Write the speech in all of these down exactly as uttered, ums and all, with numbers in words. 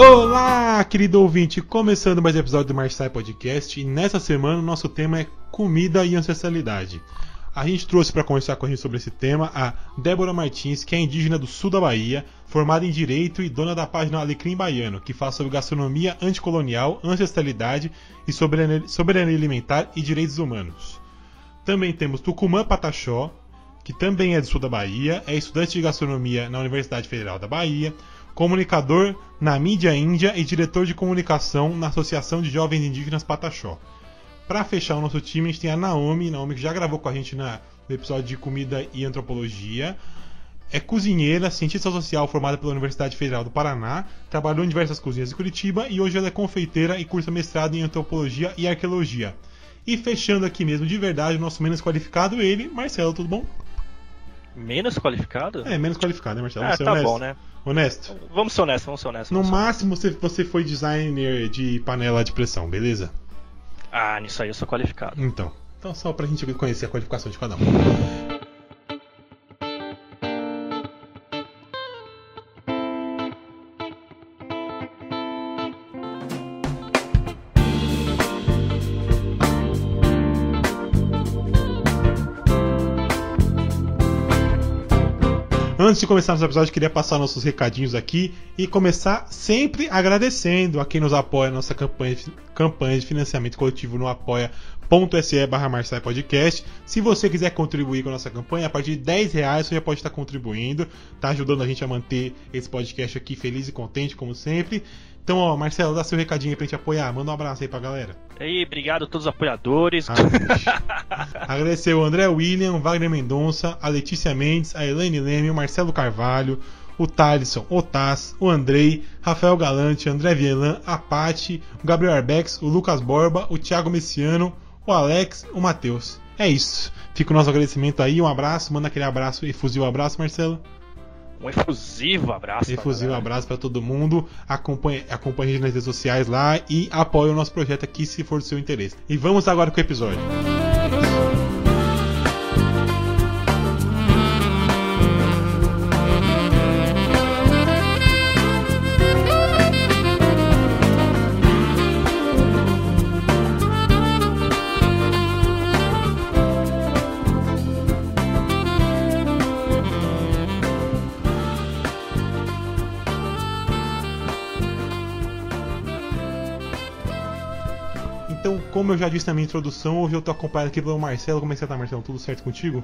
Olá, querido ouvinte! Começando mais um episódio do Marsai Podcast, e nessa semana o nosso tema é comida e ancestralidade. A gente trouxe para conversar com a gente sobre esse tema a Débora Martins, que é indígena do sul da Bahia, formada em Direito e dona da página Alecrim Baiano, que fala sobre gastronomia anticolonial, ancestralidade e soberania alimentar e direitos humanos. Também temos Tucumã Pataxó, que também é do sul da Bahia, é estudante de gastronomia na Universidade Federal da Bahia, comunicador na mídia índia e diretor de comunicação na Associação de Jovens Indígenas Pataxó. Para fechar o nosso time, a gente tem a Naomi, Naomi que já gravou com a gente na, no episódio de Comida e Antropologia. É cozinheira, cientista social formada pela Universidade Federal do Paraná, trabalhou em diversas cozinhas de Curitiba e hoje ela é confeiteira e cursa mestrado em Antropologia e Arqueologia. E fechando aqui mesmo, de verdade, o nosso menos qualificado, ele, Marcelo, tudo bom? Menos qualificado? É, menos qualificado, né, Marcelo? Ah, tá honesto. bom, né? Honesto? Vamos ser honestos, vamos ser honestos. No vamos máximo você, você foi designer de panela de pressão, beleza? Ah, nisso aí eu sou qualificado. Então, então só pra gente conhecer a qualificação de cada um. Antes de começar nosso episódio, eu queria passar nossos recadinhos aqui e começar sempre agradecendo a quem nos apoia na nossa campanha, campanha de financiamento coletivo no apoia.se barra Marsai Podcast. Se você quiser contribuir com a nossa campanha, a partir de dez reais você já pode estar contribuindo, tá ajudando a gente a manter esse podcast aqui feliz e contente, como sempre. Então, ó, Marcelo, dá seu recadinho aí pra gente apoiar. Manda um abraço aí pra galera. E aí, obrigado a todos os apoiadores. Ah, agradecer o André William, o Wagner Mendonça, a Letícia Mendes, a Elaine Leme, o Marcelo Carvalho, o Thalisson, o Taz, o Andrei, Rafael Galante, o André Vielan, a Paty, o Gabriel Arbex, o Lucas Borba, o Thiago Messiano, o Alex, o Matheus. É isso. Fica o nosso agradecimento aí, um abraço. Manda aquele abraço, efusivo abraço, Marcelo. Um efusivo abraço. Efusivo abraço para todo mundo. Acompanhe, acompanhe a gente nas redes sociais lá e apoie o nosso projeto aqui se for do seu interesse. E vamos agora com o episódio. Então, como eu já disse na minha introdução, hoje eu tô acompanhado aqui pelo Marcelo. Como é que você tá, Marcelo? Tudo certo contigo?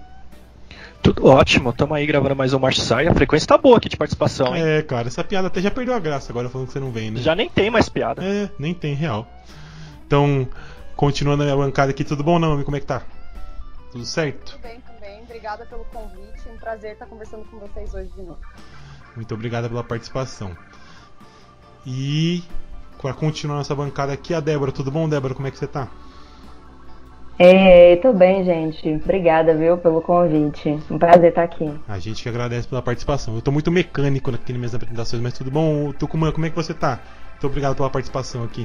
Tudo ótimo, tamo aí gravando mais um Marsai. A frequência tá boa aqui de participação, hein? É, cara, essa piada até já perdeu a graça agora falando que você não vem, né? Já nem tem mais piada. É, nem tem, real. Então, continuando a minha bancada aqui, tudo bom, Naomi? Como é que tá? Tudo certo? Tudo bem, tudo bem. Obrigada pelo convite. Um prazer estar conversando com vocês hoje de novo. Muito obrigada pela participação. E... para continuar nossa bancada aqui, a Débora. Tudo bom, Débora? Como é que você tá? Ei, tudo bem, gente. Obrigada, viu, pelo convite. Um prazer estar aqui. A gente que agradece pela participação. Eu tô muito mecânico aqui nas minhas apresentações, mas tudo bom? Tucumã, como é que você tá? Muito obrigado pela participação aqui.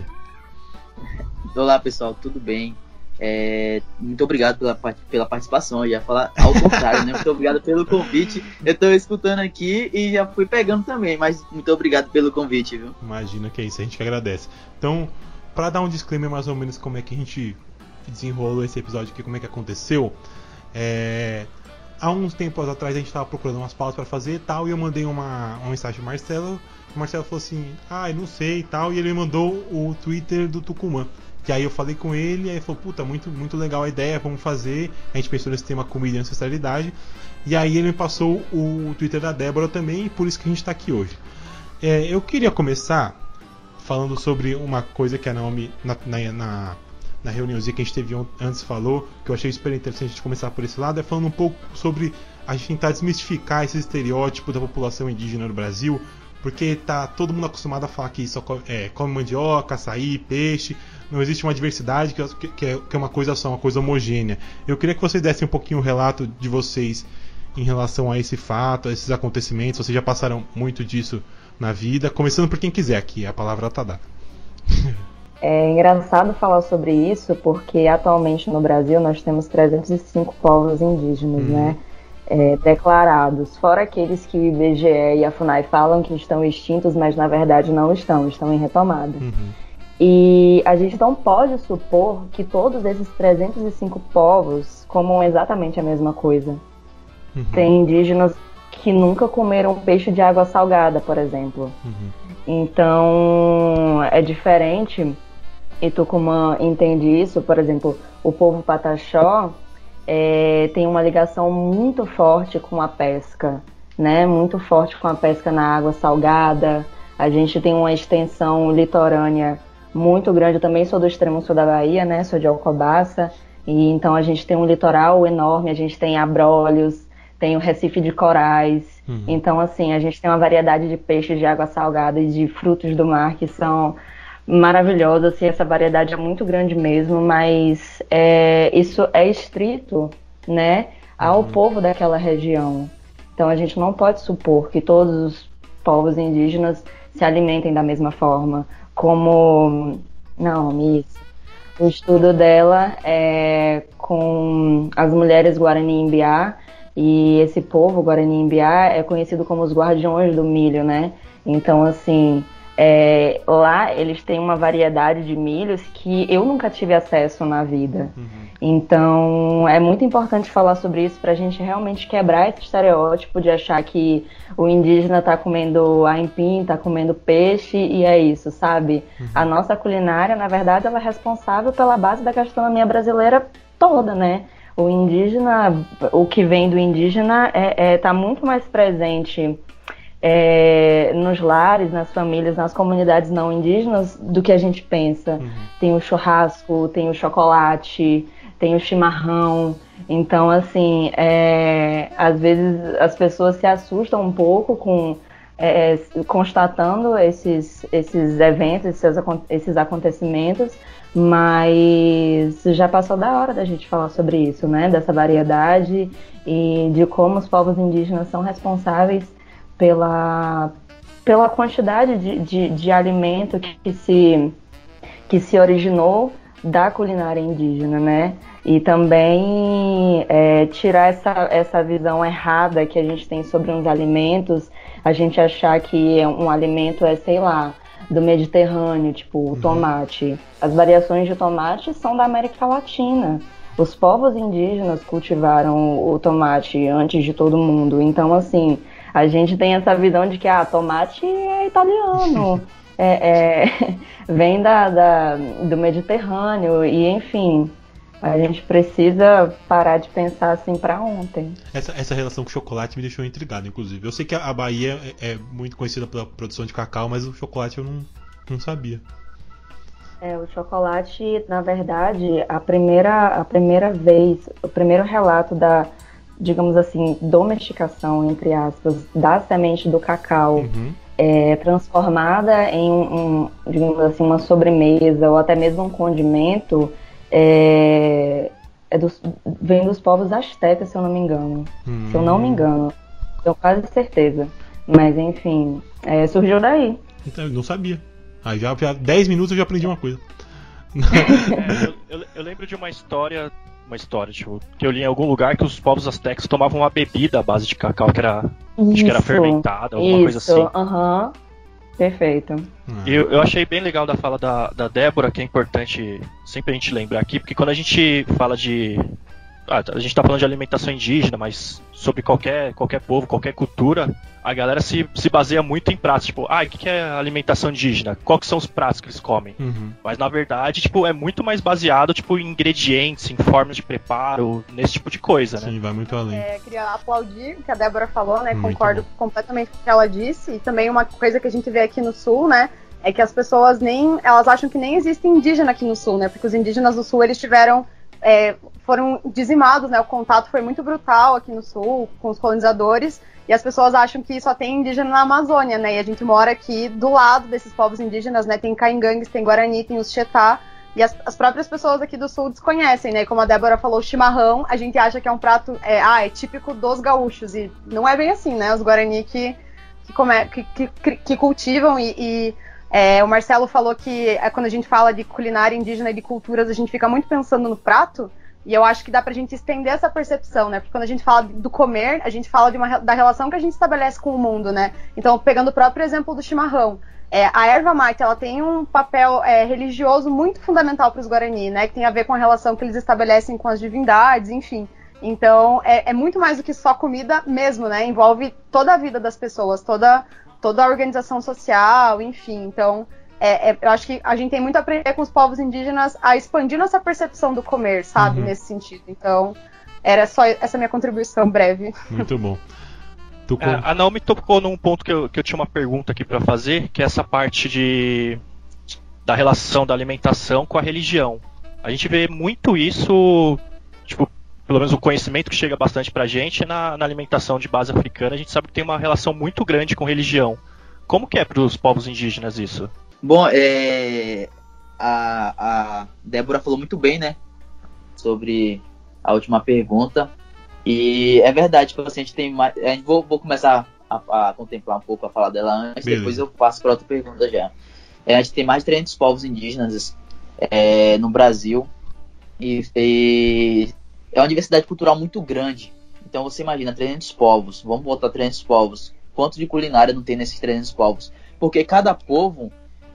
Olá, pessoal. Tudo bem? É, muito obrigado pela, pela participação. Eu ia falar ao contrário, né? Muito obrigado pelo convite. Eu tô escutando aqui e já fui pegando também, mas muito obrigado pelo convite, viu? Imagina que é isso, a gente que agradece. Então, pra dar um disclaimer mais ou menos como é que a gente desenrolou esse episódio aqui, como é que aconteceu, é... há uns tempos atrás a gente tava procurando umas pautas pra fazer e tal, e eu mandei uma, uma mensagem pro Marcelo. O Marcelo falou assim, ah, eu não sei e tal, e ele me mandou o Twitter do Tucumã. Que aí eu falei com ele, aí ele falou, puta, muito, muito legal a ideia, vamos fazer. A gente pensou nesse tema comida e ancestralidade. E aí ele me passou o Twitter da Débora também, e por isso que a gente tá aqui hoje. É, eu queria começar falando sobre uma coisa que a Naomi, na, na, na, na reuniãozinha que a gente teve antes, falou, que eu achei super interessante de começar por esse lado, é falando um pouco sobre a gente tentar desmistificar esse estereótipo da população indígena no Brasil, porque tá todo mundo acostumado a falar que só come, é, come mandioca, açaí, peixe. Não existe uma diversidade que, que, é, que é uma coisa só, uma coisa homogênea. Eu queria que vocês dessem um pouquinho o relato de vocês em relação a esse fato, a esses acontecimentos. Vocês já passaram muito disso na vida. Começando por quem quiser aqui, a palavra tá dada. É engraçado falar sobre isso, porque atualmente no Brasil nós temos trezentos e cinco povos indígenas, uhum. né? é, declarados, fora aqueles que o I B G E e a FUNAI falam que estão extintos, mas na verdade não estão, estão em retomada. Uhum. E a gente não pode supor que todos esses trezentos e cinco povos comam exatamente a mesma coisa. Uhum. Tem indígenas que nunca comeram peixe de água salgada, por exemplo. Uhum. Então, é diferente, e Tucumã entende isso. Por exemplo, o povo Pataxó é, tem uma ligação muito forte com a pesca, né? Muito forte com a pesca na água salgada. A gente tem uma extensão litorânea muito grande. Eu também sou do extremo sul da Bahia, né? Sou de Alcobaça. E então a gente tem um litoral enorme, a gente tem Abrolhos, tem o Recife de Corais. Uhum. Então, assim, a gente tem uma variedade de peixes de água salgada e de frutos do mar que são maravilhosos. Assim, essa variedade é muito grande mesmo, mas é, isso é estrito, né, ao uhum. povo daquela região. Então, a gente não pode supor que todos os povos indígenas se alimentem da mesma forma. Como... Não, isso. O estudo dela é com as mulheres Guarani-Imbiá, e esse povo Guarani-Imbiá é conhecido como os guardiões do milho, né? Então, assim, é, lá eles têm uma variedade de milhos que eu nunca tive acesso na vida. Uhum. Então, é muito importante falar sobre isso pra gente realmente quebrar esse estereótipo de achar que o indígena tá comendo aipim, tá comendo peixe e é isso, sabe? Uhum. A nossa culinária, na verdade, ela é responsável pela base da gastronomia brasileira toda, né? O indígena, o que vem do indígena é, é, tá muito mais presente é, nos lares, nas famílias, nas comunidades não indígenas do que a gente pensa. Uhum. Tem o churrasco, tem o chocolate, tem o chimarrão. Então, assim, é, às vezes as pessoas se assustam um pouco com é, constatando esses, esses eventos, esses, esses acontecimentos, mas já passou da hora da gente falar sobre isso, né? Dessa variedade e de como os povos indígenas são responsáveis pela, pela quantidade de, de, de alimento que, que, se, que se originou da culinária indígena, né? E também é, tirar essa, essa visão errada que a gente tem sobre uns alimentos, a gente achar que um alimento é, sei lá, do Mediterrâneo, tipo o tomate. As variações de tomate são da América Latina. Os povos indígenas cultivaram o tomate antes de todo mundo. Então, assim, a gente tem essa visão de que ah, tomate é italiano, é, é, vem da, da, do Mediterrâneo, e enfim, a gente precisa parar de pensar assim pra ontem. Essa, essa relação com o chocolate me deixou intrigado, inclusive. Eu sei que a Bahia é, é muito conhecida pela produção de cacau, mas o chocolate eu não, não sabia. É, o chocolate, na verdade, a primeira, a primeira vez, o primeiro relato da, digamos assim, domesticação, entre aspas, da semente do cacau, uhum. é, transformada em, um, digamos assim, uma sobremesa ou até mesmo um condimento, É, é dos, vem dos povos astecas, se eu não me engano. Hum. Se eu não me engano. Tenho quase certeza. Mas, enfim, é, surgiu daí. Então, eu não sabia. Aí já, já dez minutos eu já aprendi uma coisa. É, eu, eu, eu lembro de uma história, uma história, tipo, que eu li em algum lugar que os povos astecas tomavam uma bebida à base de cacau que era, isso, acho que era fermentada, alguma isso, coisa assim. Aham. Uhum. Perfeito. Eu, eu achei bem legal da fala da, da Débora, que é importante sempre a gente lembrar aqui, porque quando a gente fala de... Ah, a gente tá falando de alimentação indígena, mas sobre qualquer, qualquer povo, qualquer cultura, a galera se, se baseia muito em pratos. Tipo, ah, o que, que é alimentação indígena? Quais que são os pratos que eles comem? Uhum. Mas na verdade, tipo, é muito mais baseado tipo, em ingredientes, em formas de preparo, nesse tipo de coisa, né? Sim, vai muito além. É, queria aplaudir o que a Débora falou, né? Muito Concordo bom. completamente com o que ela disse. E também uma coisa que a gente vê aqui no Sul, né? É que as pessoas nem... Elas acham que nem existe indígena aqui no Sul, né? Porque os indígenas do Sul, eles tiveram... É, foram dizimados, né? O contato foi muito brutal aqui no Sul com os colonizadores, e as pessoas acham que só tem indígena na Amazônia, né? E a gente mora aqui do lado desses povos indígenas, né? Tem caingangues, tem guarani, tem os xetá, e as, as próprias pessoas aqui do Sul desconhecem, né? Como a Débora falou, o chimarrão, a gente acha que é um prato, é, ah, é típico dos gaúchos, e não é bem assim, né? Os guarani que, que, come, que, que, que cultivam e... e É, o Marcelo falou que é, quando a gente fala de culinária indígena e de culturas, a gente fica muito pensando no prato, E eu acho que dá pra gente estender essa percepção, né? Porque quando a gente fala do comer, a gente fala de uma, da relação que a gente estabelece com o mundo, né? Então, pegando o próprio exemplo do chimarrão, é, a erva mate, ela tem um papel é, religioso muito fundamental para os Guarani, né? Que tem a ver com a relação que eles estabelecem com as divindades, enfim. Então, é, é muito mais do que só comida mesmo, né? Envolve toda a vida das pessoas, toda, toda a organização social, enfim. Então, é, é, eu acho que a gente tem muito a aprender com os povos indígenas a expandir nossa percepção do comer, sabe? Uhum. Nesse sentido. Então, era só essa minha contribuição breve. Muito bom. Com... É, a Naomi tocou num ponto que eu, que eu tinha uma pergunta aqui para fazer, que é essa parte de, da relação da alimentação com a religião. A gente vê muito isso, tipo, pelo menos o conhecimento que chega bastante pra gente na, na alimentação de base africana, a gente sabe que tem uma relação muito grande com religião. Como que é para os povos indígenas isso? Bom, é, a, a Débora falou muito bem, né, sobre a última pergunta. E é verdade, tipo assim, a gente tem mais. A gente vou, vou começar a, a contemplar um pouco a fala dela antes, Beleza. Depois eu passo para outra pergunta já. É, a gente tem mais de trezentos povos indígenas é, no Brasil. E, e é uma diversidade cultural muito grande. Então você imagina, trezentos povos, vamos botar trezentos povos. Quanto de culinária não tem nesses trezentos povos? Porque cada povo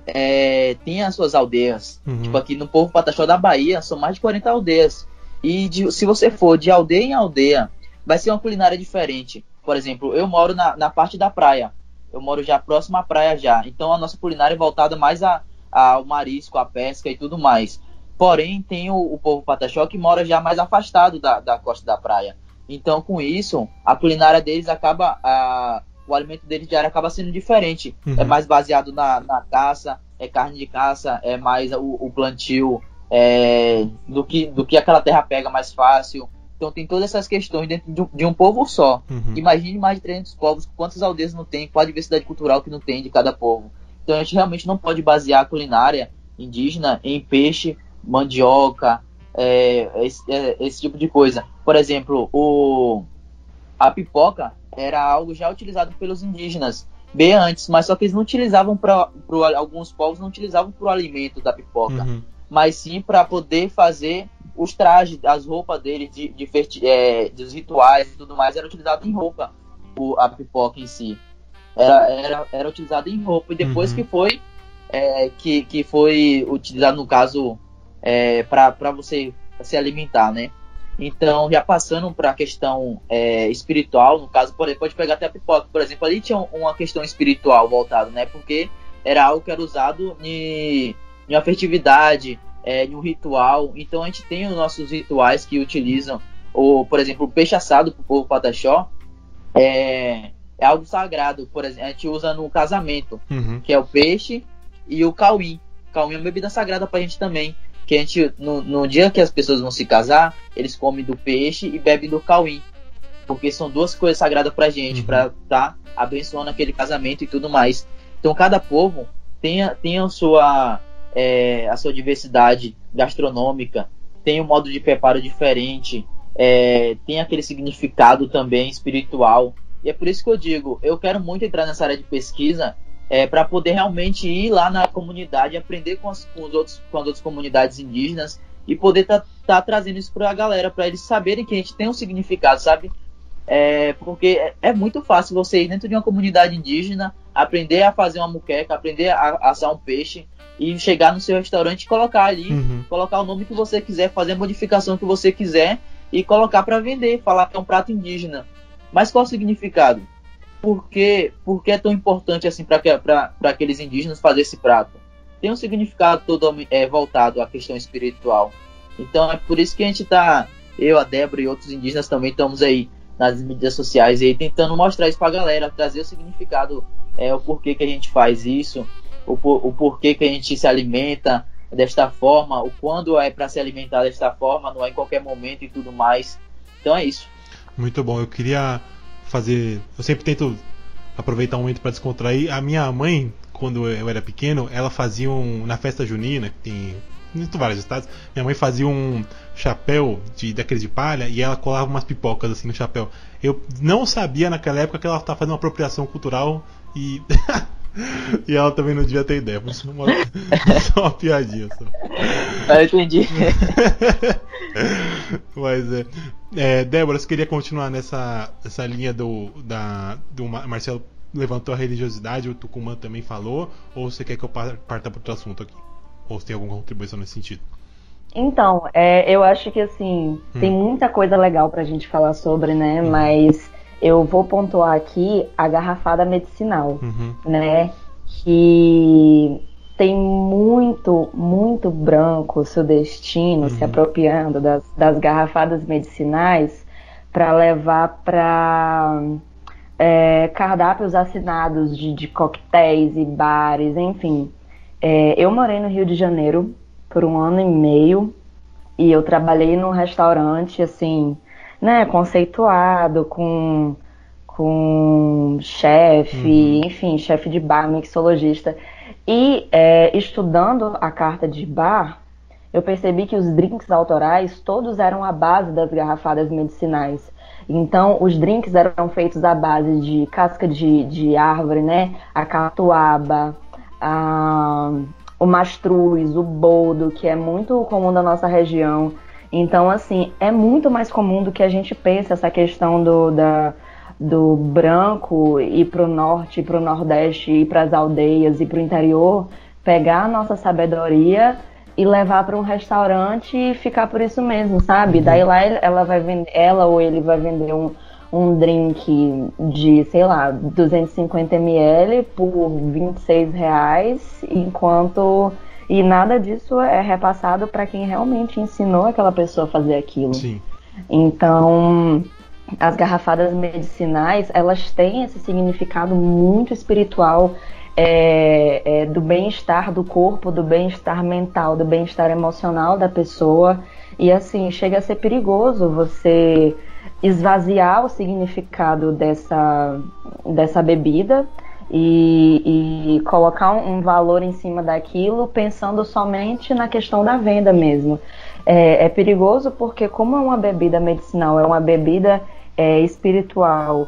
é, tem as suas aldeias. Uhum. Tipo aqui no povo Pataxó da Bahia, são mais de quarenta aldeias. E de, se você for de aldeia em aldeia, vai ser uma culinária diferente. Por exemplo, eu moro na, na parte da praia. Eu moro já próximo à praia já. Então a nossa culinária é voltada mais a, a, ao marisco, à pesca e tudo mais. Porém, tem o, o povo Pataxó que mora já mais afastado da, da costa da praia. Então, com isso, a culinária deles acaba... A, o alimento deles diário acaba sendo diferente. Uhum. É mais baseado na, na caça, é carne de caça, é mais o, o plantio... É, do, que, do que aquela terra pega mais fácil. Então tem todas essas questões dentro de um, de um povo só. Uhum. Imagine mais de trezentos povos, quantas aldeias não tem, qual a diversidade cultural que não tem de cada povo. Então a gente realmente não pode basear a culinária indígena em peixe, mandioca, é, esse, é, esse tipo de coisa. Por exemplo, o, a pipoca era algo já utilizado pelos indígenas bem antes, mas só que eles não utilizavam para alguns povos não utilizavam para o alimento da pipoca. Uhum. Mas sim para poder fazer os trajes, as roupas deles, de, de, de, é, dos rituais e tudo mais, era utilizado em roupa, o, a pipoca em si. Era, era, era utilizado em roupa, e depois uhum. que foi é, que, que foi utilizado, no caso, é, para você se alimentar, né? Então, já passando para a questão é, espiritual, no caso, por, pode pegar até a pipoca, por exemplo, ali tinha uma questão espiritual voltada, né? Porque era algo que era usado em... de uma festividade, é, de um ritual. Então a gente tem os nossos rituais que utilizam, ou, por exemplo, o peixe assado para o povo Pataxó é, é algo sagrado. Por exemplo, a gente usa no casamento, uhum. que é o peixe e o cauim. O cauim é uma bebida sagrada para a gente também. Que a gente, no, no dia que as pessoas vão se casar, eles comem do peixe e bebem do cauim. Porque são duas coisas sagradas para a gente, uhum. para estar tá abençoando aquele casamento e tudo mais. Então cada povo tem a, tem a sua... É, a sua diversidade gastronômica, tem um modo de preparo diferente, é, tem aquele significado também espiritual, e é por isso que eu digo, eu quero muito entrar nessa área de pesquisa é, para poder realmente ir lá na comunidade, aprender com as, com os outros, com as outras comunidades indígenas e poder estar tá, tá trazendo isso para a galera, para eles saberem que a gente tem um significado, sabe? É, porque é, é muito fácil você ir dentro de uma comunidade indígena, aprender a fazer uma muqueca, aprender a, a assar um peixe e chegar no seu restaurante e colocar ali, uhum. colocar o nome que você quiser, fazer a modificação que você quiser e colocar para vender, falar que é um prato indígena. Mas qual é o significado? Por que, por que é tão importante assim para aqueles indígenas fazer esse prato? Tem um significado todo é, voltado à questão espiritual. Então é por isso que a gente está, eu, a Débora e outros indígenas também estamos aí nas mídias sociais aí tentando mostrar isso para a galera, trazer o significado, é, o porquê que a gente faz isso, o, o porquê que a gente se alimenta desta forma, o quando é para se alimentar desta forma, não é em qualquer momento e tudo mais. Então é isso. Muito bom. Eu queria fazer, eu sempre tento aproveitar um momento para descontrair. A minha mãe, quando eu era pequeno, ela fazia um, na festa junina, que tem em vários estados, minha mãe fazia um chapéu de, daqueles de palha e ela colava umas pipocas assim no chapéu. Eu não sabia naquela época que ela estava fazendo uma apropriação cultural e e ela também não devia ter ideia. Foi só uma, só uma piadinha só. Eu entendi. Mas é, é, Débora, você queria continuar nessa, nessa linha do, da, do Marcelo levantou a religiosidade, o Tucumã também falou, ou você quer que eu parta para outro assunto aqui? Ou você tem alguma contribuição nesse sentido? Então, é, eu acho que assim, hum. tem muita coisa legal pra gente falar sobre, né? Hum. Mas eu vou pontuar aqui a garrafada medicinal, uhum. né? Que tem muito, muito branco sudestino uhum. se apropriando das, das garrafadas medicinais para levar para é, cardápios assinados de, de coquetéis e bares, enfim. É, eu morei no Rio de Janeiro por um ano e meio e eu trabalhei num restaurante, assim, né, conceituado, com, com chefe, uhum. enfim, chefe de bar, mixologista. E é, estudando a carta de bar, eu percebi que os drinks autorais todos eram à base das garrafadas medicinais. Então, os drinks eram feitos à base de casca de, de árvore, né, a catuaba, a... o mastruz, o boldo, que é muito comum da nossa região. Então, assim, é muito mais comum do que a gente pensa essa questão do, da, do branco ir para o norte, ir para o nordeste, ir para as aldeias, ir para o interior, pegar a nossa sabedoria e levar para um restaurante e ficar por isso mesmo, sabe? Uhum. Daí lá ela vai vender, ela ou ele vai vender um um drink de, sei lá, duzentos e cinquenta mililitros por vinte e seis reais, enquanto... E nada disso é repassado para quem realmente ensinou aquela pessoa a fazer aquilo. Sim. Então, as garrafadas medicinais, elas têm esse significado muito espiritual, é, é, do bem-estar do corpo, do bem-estar mental, do bem-estar emocional da pessoa. E assim, chega a ser perigoso você esvaziar o significado dessa, dessa bebida e, e colocar um, um valor em cima daquilo pensando somente na questão da venda mesmo. É, é perigoso porque, como é uma bebida medicinal, é uma bebida é, espiritual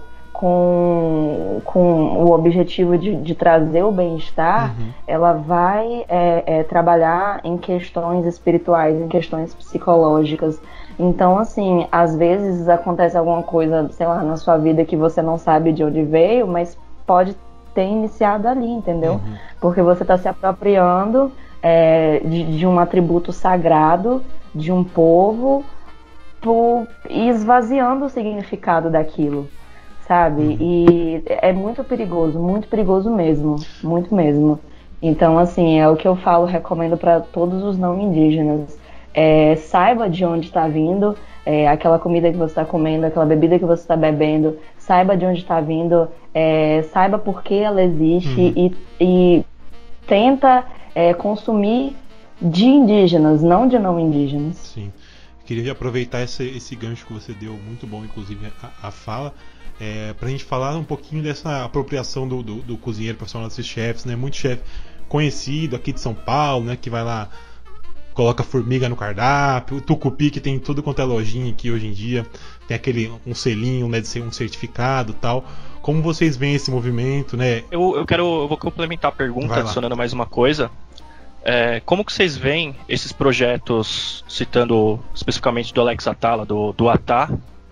com, com o objetivo de, de trazer o bem-estar, uhum. ela vai é, é, trabalhar em questões espirituais, em questões psicológicas. Então, assim, às vezes acontece alguma coisa, sei lá, na sua vida que você não sabe de onde veio, mas pode ter iniciado ali, entendeu? Uhum. Porque você está se apropriando é, de, de um atributo sagrado, de um povo, por, e esvaziando o significado daquilo, sabe? Uhum. E é muito perigoso, muito perigoso mesmo, muito mesmo. Então, assim, é o que eu falo, recomendo para todos os não indígenas. É, saiba de onde está vindo é, aquela comida que você está comendo, aquela bebida que você está bebendo, saiba de onde está vindo, é, saiba por que ela existe uhum. e, e tenta é, consumir de indígenas, não de não indígenas. Sim. Queria aproveitar esse, esse gancho que você deu, muito bom, inclusive, a, a fala, é, para a gente falar um pouquinho dessa apropriação do, do, do cozinheiro profissional, desses chefes, né? Muito chefe conhecido aqui de São Paulo, né? Que vai lá, coloca formiga no cardápio, o tucupi, que tem tudo quanto é lojinha aqui hoje em dia, tem aquele um selinho, né, um certificado e tal. Como vocês veem esse movimento, né? Eu, eu quero, eu vou complementar a pergunta, adicionando mais uma coisa. É, como que vocês veem esses projetos, citando especificamente do Alex Atala, do, do Atá,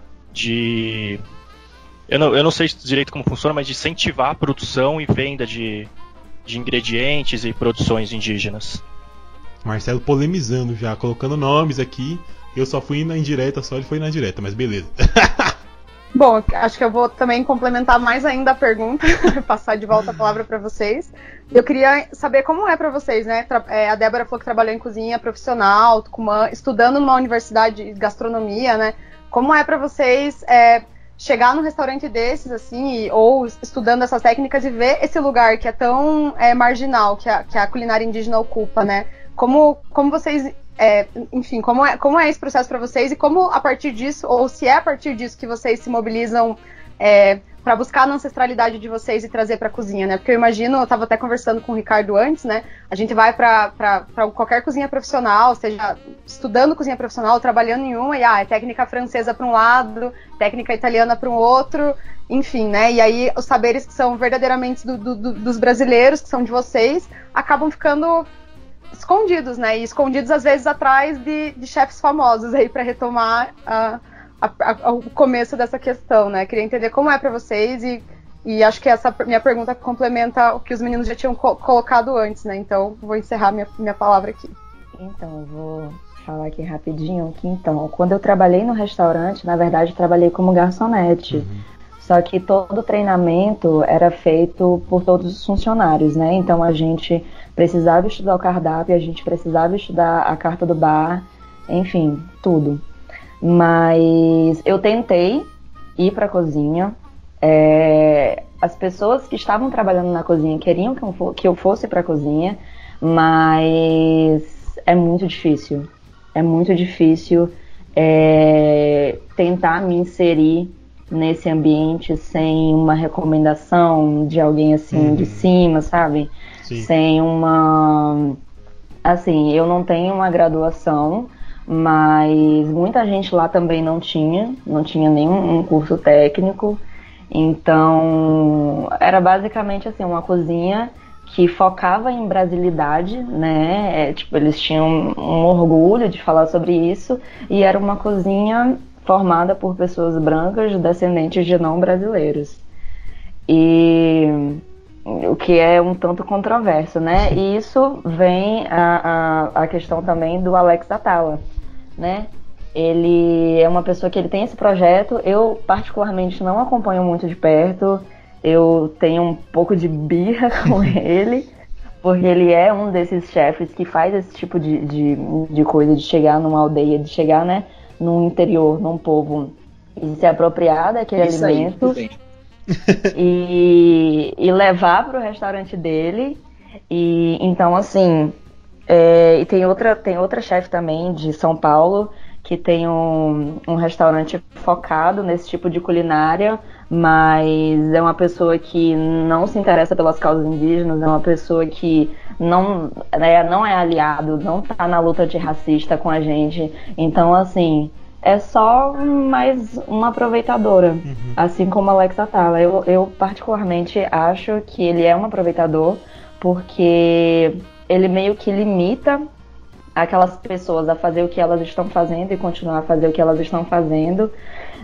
de... Eu não, eu não sei direito como funciona, mas de incentivar a produção e venda de, de ingredientes e produções indígenas. Marcelo polemizando já, colocando nomes aqui. Eu só fui na indireta, só ele foi na direta, mas beleza. Bom, acho que eu vou também complementar mais ainda a pergunta, passar de volta a palavra para vocês. Eu queria saber como é para vocês, né? A Débora falou que trabalhou em cozinha profissional, Tucumã, estudando numa universidade de gastronomia, né? Como é para vocês é, chegar num restaurante desses, assim, ou estudando essas técnicas e ver esse lugar que é tão é, marginal, que a, que a culinária indígena ocupa, né? Como, como vocês, é, enfim, como é, como é esse processo para vocês e como a partir disso, ou se é a partir disso que vocês se mobilizam é, para buscar a ancestralidade de vocês e trazer para a cozinha, né? Porque eu imagino, eu estava até conversando com o Ricardo antes, né? A gente vai para qualquer cozinha profissional, seja estudando cozinha profissional, trabalhando em uma, e ah, é técnica francesa para um lado, técnica italiana para um outro, enfim, né? E aí os saberes que são verdadeiramente do, do, do, dos brasileiros, que são de vocês, acabam ficando escondidos, né? E escondidos às vezes atrás de, de chefes famosos aí para retomar a, a, a, o começo dessa questão, né? Queria entender como é para vocês e, e acho que essa minha pergunta complementa o que os meninos já tinham co- colocado antes, né? Então vou encerrar minha, minha palavra aqui. Então, eu vou falar aqui rapidinho que então, quando eu trabalhei no restaurante, na verdade eu trabalhei como garçonete. Uhum. Só que todo o treinamento era feito por todos os funcionários, né? Então a gente precisava estudar o cardápio, a gente precisava estudar a carta do bar, enfim, tudo. Mas eu tentei ir para a cozinha. É, as pessoas que estavam trabalhando na cozinha queriam que eu, for, que eu fosse para a cozinha, mas é muito difícil. É muito difícil é, tentar me inserir nesse ambiente sem uma recomendação de alguém assim uhum. de cima, sabe? Sim. Sem uma... Assim, eu não tenho uma graduação, mas muita gente lá também não tinha, não tinha nenhum um curso técnico. Então, era basicamente assim, uma cozinha que focava em brasilidade, né? É, tipo, eles tinham um orgulho de falar sobre isso, e era uma cozinha formada por pessoas brancas descendentes de não brasileiros. E o que é um tanto controverso, né? E isso vem a, a, a questão também do Alex Atala, né? Ele é uma pessoa que ele tem esse projeto, eu particularmente não acompanho muito de perto, eu tenho um pouco de birra com ele, porque ele é um desses chefes que faz esse tipo de, de, de coisa, de chegar numa aldeia, de chegar, né, num interior, num povo, e se apropriar daquele Isso alimento aí, e, e levar para o restaurante dele. E então, assim, é, e tem outra, tem outra chefe também de São Paulo que tem um, um restaurante focado nesse tipo de culinária, mas é uma pessoa que não se interessa pelas causas indígenas, é uma pessoa que não, né, não é aliado, não tá na luta antirracista com a gente. Então, assim, é só mais uma aproveitadora, uhum. assim como Alex Atala. Eu, eu particularmente acho que ele é um aproveitador, porque ele meio que limita aquelas pessoas a fazer o que elas estão fazendo e continuar a fazer o que elas estão fazendo.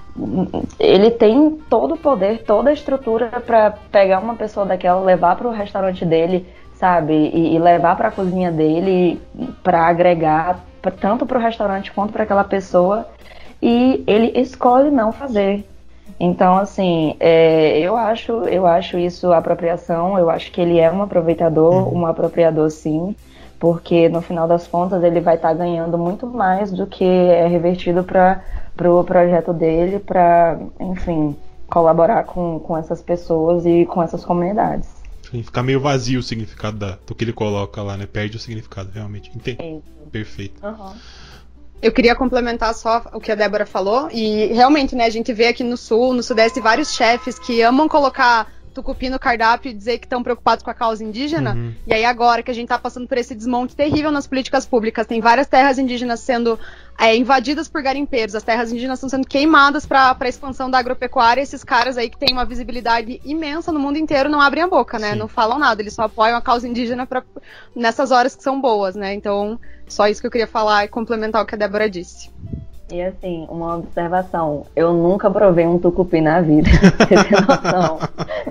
Ele tem todo o poder, toda a estrutura para pegar uma pessoa daquela, levar para o restaurante dele, sabe, e, e levar para a cozinha dele para agregar pra, tanto para o restaurante quanto para aquela pessoa, e ele escolhe não fazer. Então, assim, é, eu acho, eu acho isso apropriação. Eu acho que ele é um aproveitador, um apropriador, sim. Porque no final das contas ele vai estar tá ganhando muito mais do que é revertido para o pro projeto dele, para, enfim, colaborar com, com essas pessoas e com essas comunidades. Fica meio vazio o significado da, do que ele coloca lá, né? Perde o significado, realmente. Entendi. Perfeito. Uhum. Eu queria complementar só o que a Débora falou, e realmente, né, a gente vê aqui no Sul, no Sudeste, vários chefes que amam colocar tucupi no cardápio e dizer que estão preocupados com a causa indígena, uhum. E aí agora que a gente está passando por esse desmonte terrível nas políticas públicas, tem várias terras indígenas sendo é, invadidas por garimpeiros, as terras indígenas estão sendo queimadas para a expansão da agropecuária, esses caras aí que têm uma visibilidade imensa no mundo inteiro não abrem a boca, né, Sim. Não falam nada, eles só apoiam a causa indígena pra, nessas horas que são boas, né, então só isso que eu queria falar e complementar o que a Débora disse. E assim, uma observação, eu nunca provei um tucupi na vida, pra você ter noção.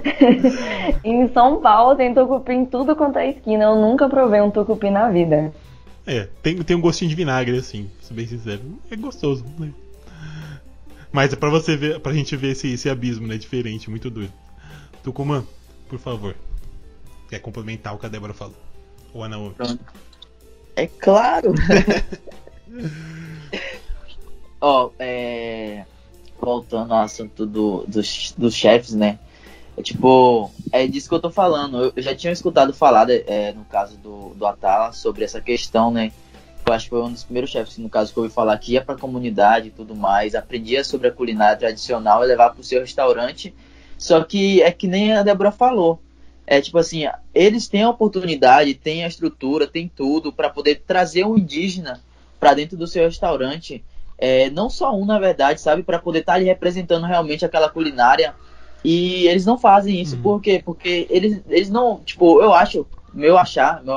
Em São Paulo tem tucupi em tudo quanto é esquina, eu nunca provei um tucupi na vida. É, tem, tem um gostinho de vinagre, assim, pra ser bem sincero. É gostoso, né? Mas é pra você ver, pra gente ver esse, esse abismo, né? Diferente, muito doido. Tucumã, por favor. Quer complementar o que a Débora falou? Ou a Naomi? É claro! Ó, oh, é... voltando ao assunto do, dos, dos chefes, né? É tipo, é disso que eu tô falando. Eu, eu já tinha escutado falar, é, no caso do, do Atala, sobre essa questão, né? Eu acho que foi um dos primeiros chefes, no caso, que eu ouvi falar, que ia pra comunidade e tudo mais, aprendia sobre a culinária tradicional e levava pro seu restaurante. Só que é que nem a Débora falou. É tipo assim, eles têm a oportunidade, têm a estrutura, têm tudo para poder trazer um indígena para dentro do seu restaurante. É, não só um, na verdade, sabe? Para poder estar tá ali representando realmente aquela culinária. E eles não fazem isso. Uhum. Por quê? Porque eles, eles não... Tipo, eu acho, meu achar, meu,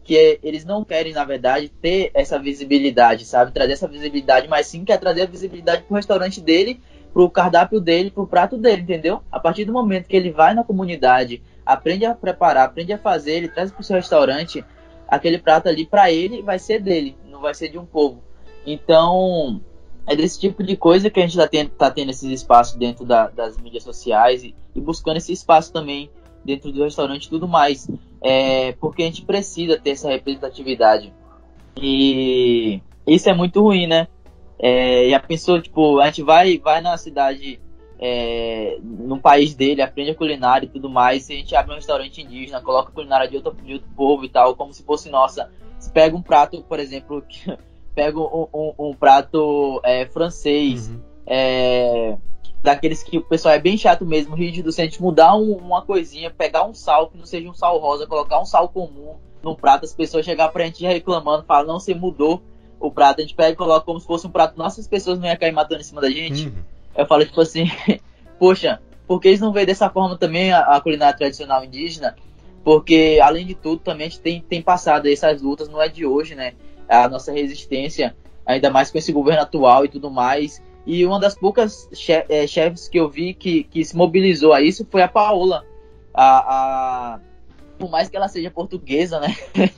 que é, eles não querem, na verdade, ter essa visibilidade, sabe? Trazer essa visibilidade, mas sim quer trazer a visibilidade pro restaurante dele, pro cardápio dele, pro prato dele, entendeu? A partir do momento que ele vai na comunidade, aprende a preparar, aprende a fazer, ele traz pro seu restaurante, aquele prato ali, pra ele, vai ser dele, não vai ser de um povo. Então, é desse tipo de coisa que a gente tá tendo, tá tendo esses espaços dentro da, das mídias sociais e, e buscando esse espaço também dentro do restaurante e tudo mais. É, porque a gente precisa ter essa representatividade. E isso é muito ruim, né? É, e a pessoa, tipo, a gente vai, vai na cidade, é, no país dele, aprende a culinária e tudo mais, e a gente abre um restaurante indígena, coloca a culinária de outro, de outro povo e tal, como se fosse nossa. Se pega um prato, por exemplo, pega um, um, um prato é, francês, uhum. é, daqueles que o pessoal é bem chato mesmo, rígido, se a gente mudar um, uma coisinha, pegar um sal que não seja um sal rosa, colocar um sal comum no prato, as pessoas chegar pra gente reclamando, falam, não, você mudou o prato, a gente pega e coloca como se fosse um prato, nossas pessoas não iam cair matando em cima da gente. Uhum. Eu falo tipo assim, poxa, por que eles não veem dessa forma também a, a culinária tradicional indígena? Porque, além de tudo, também a gente tem, tem passado essas lutas, não é de hoje, né? A nossa resistência, ainda mais com esse governo atual e tudo mais. E uma das poucas che- é, chefes que eu vi que, que se mobilizou a isso foi a Paola. A, a... Por mais que ela seja portuguesa, né?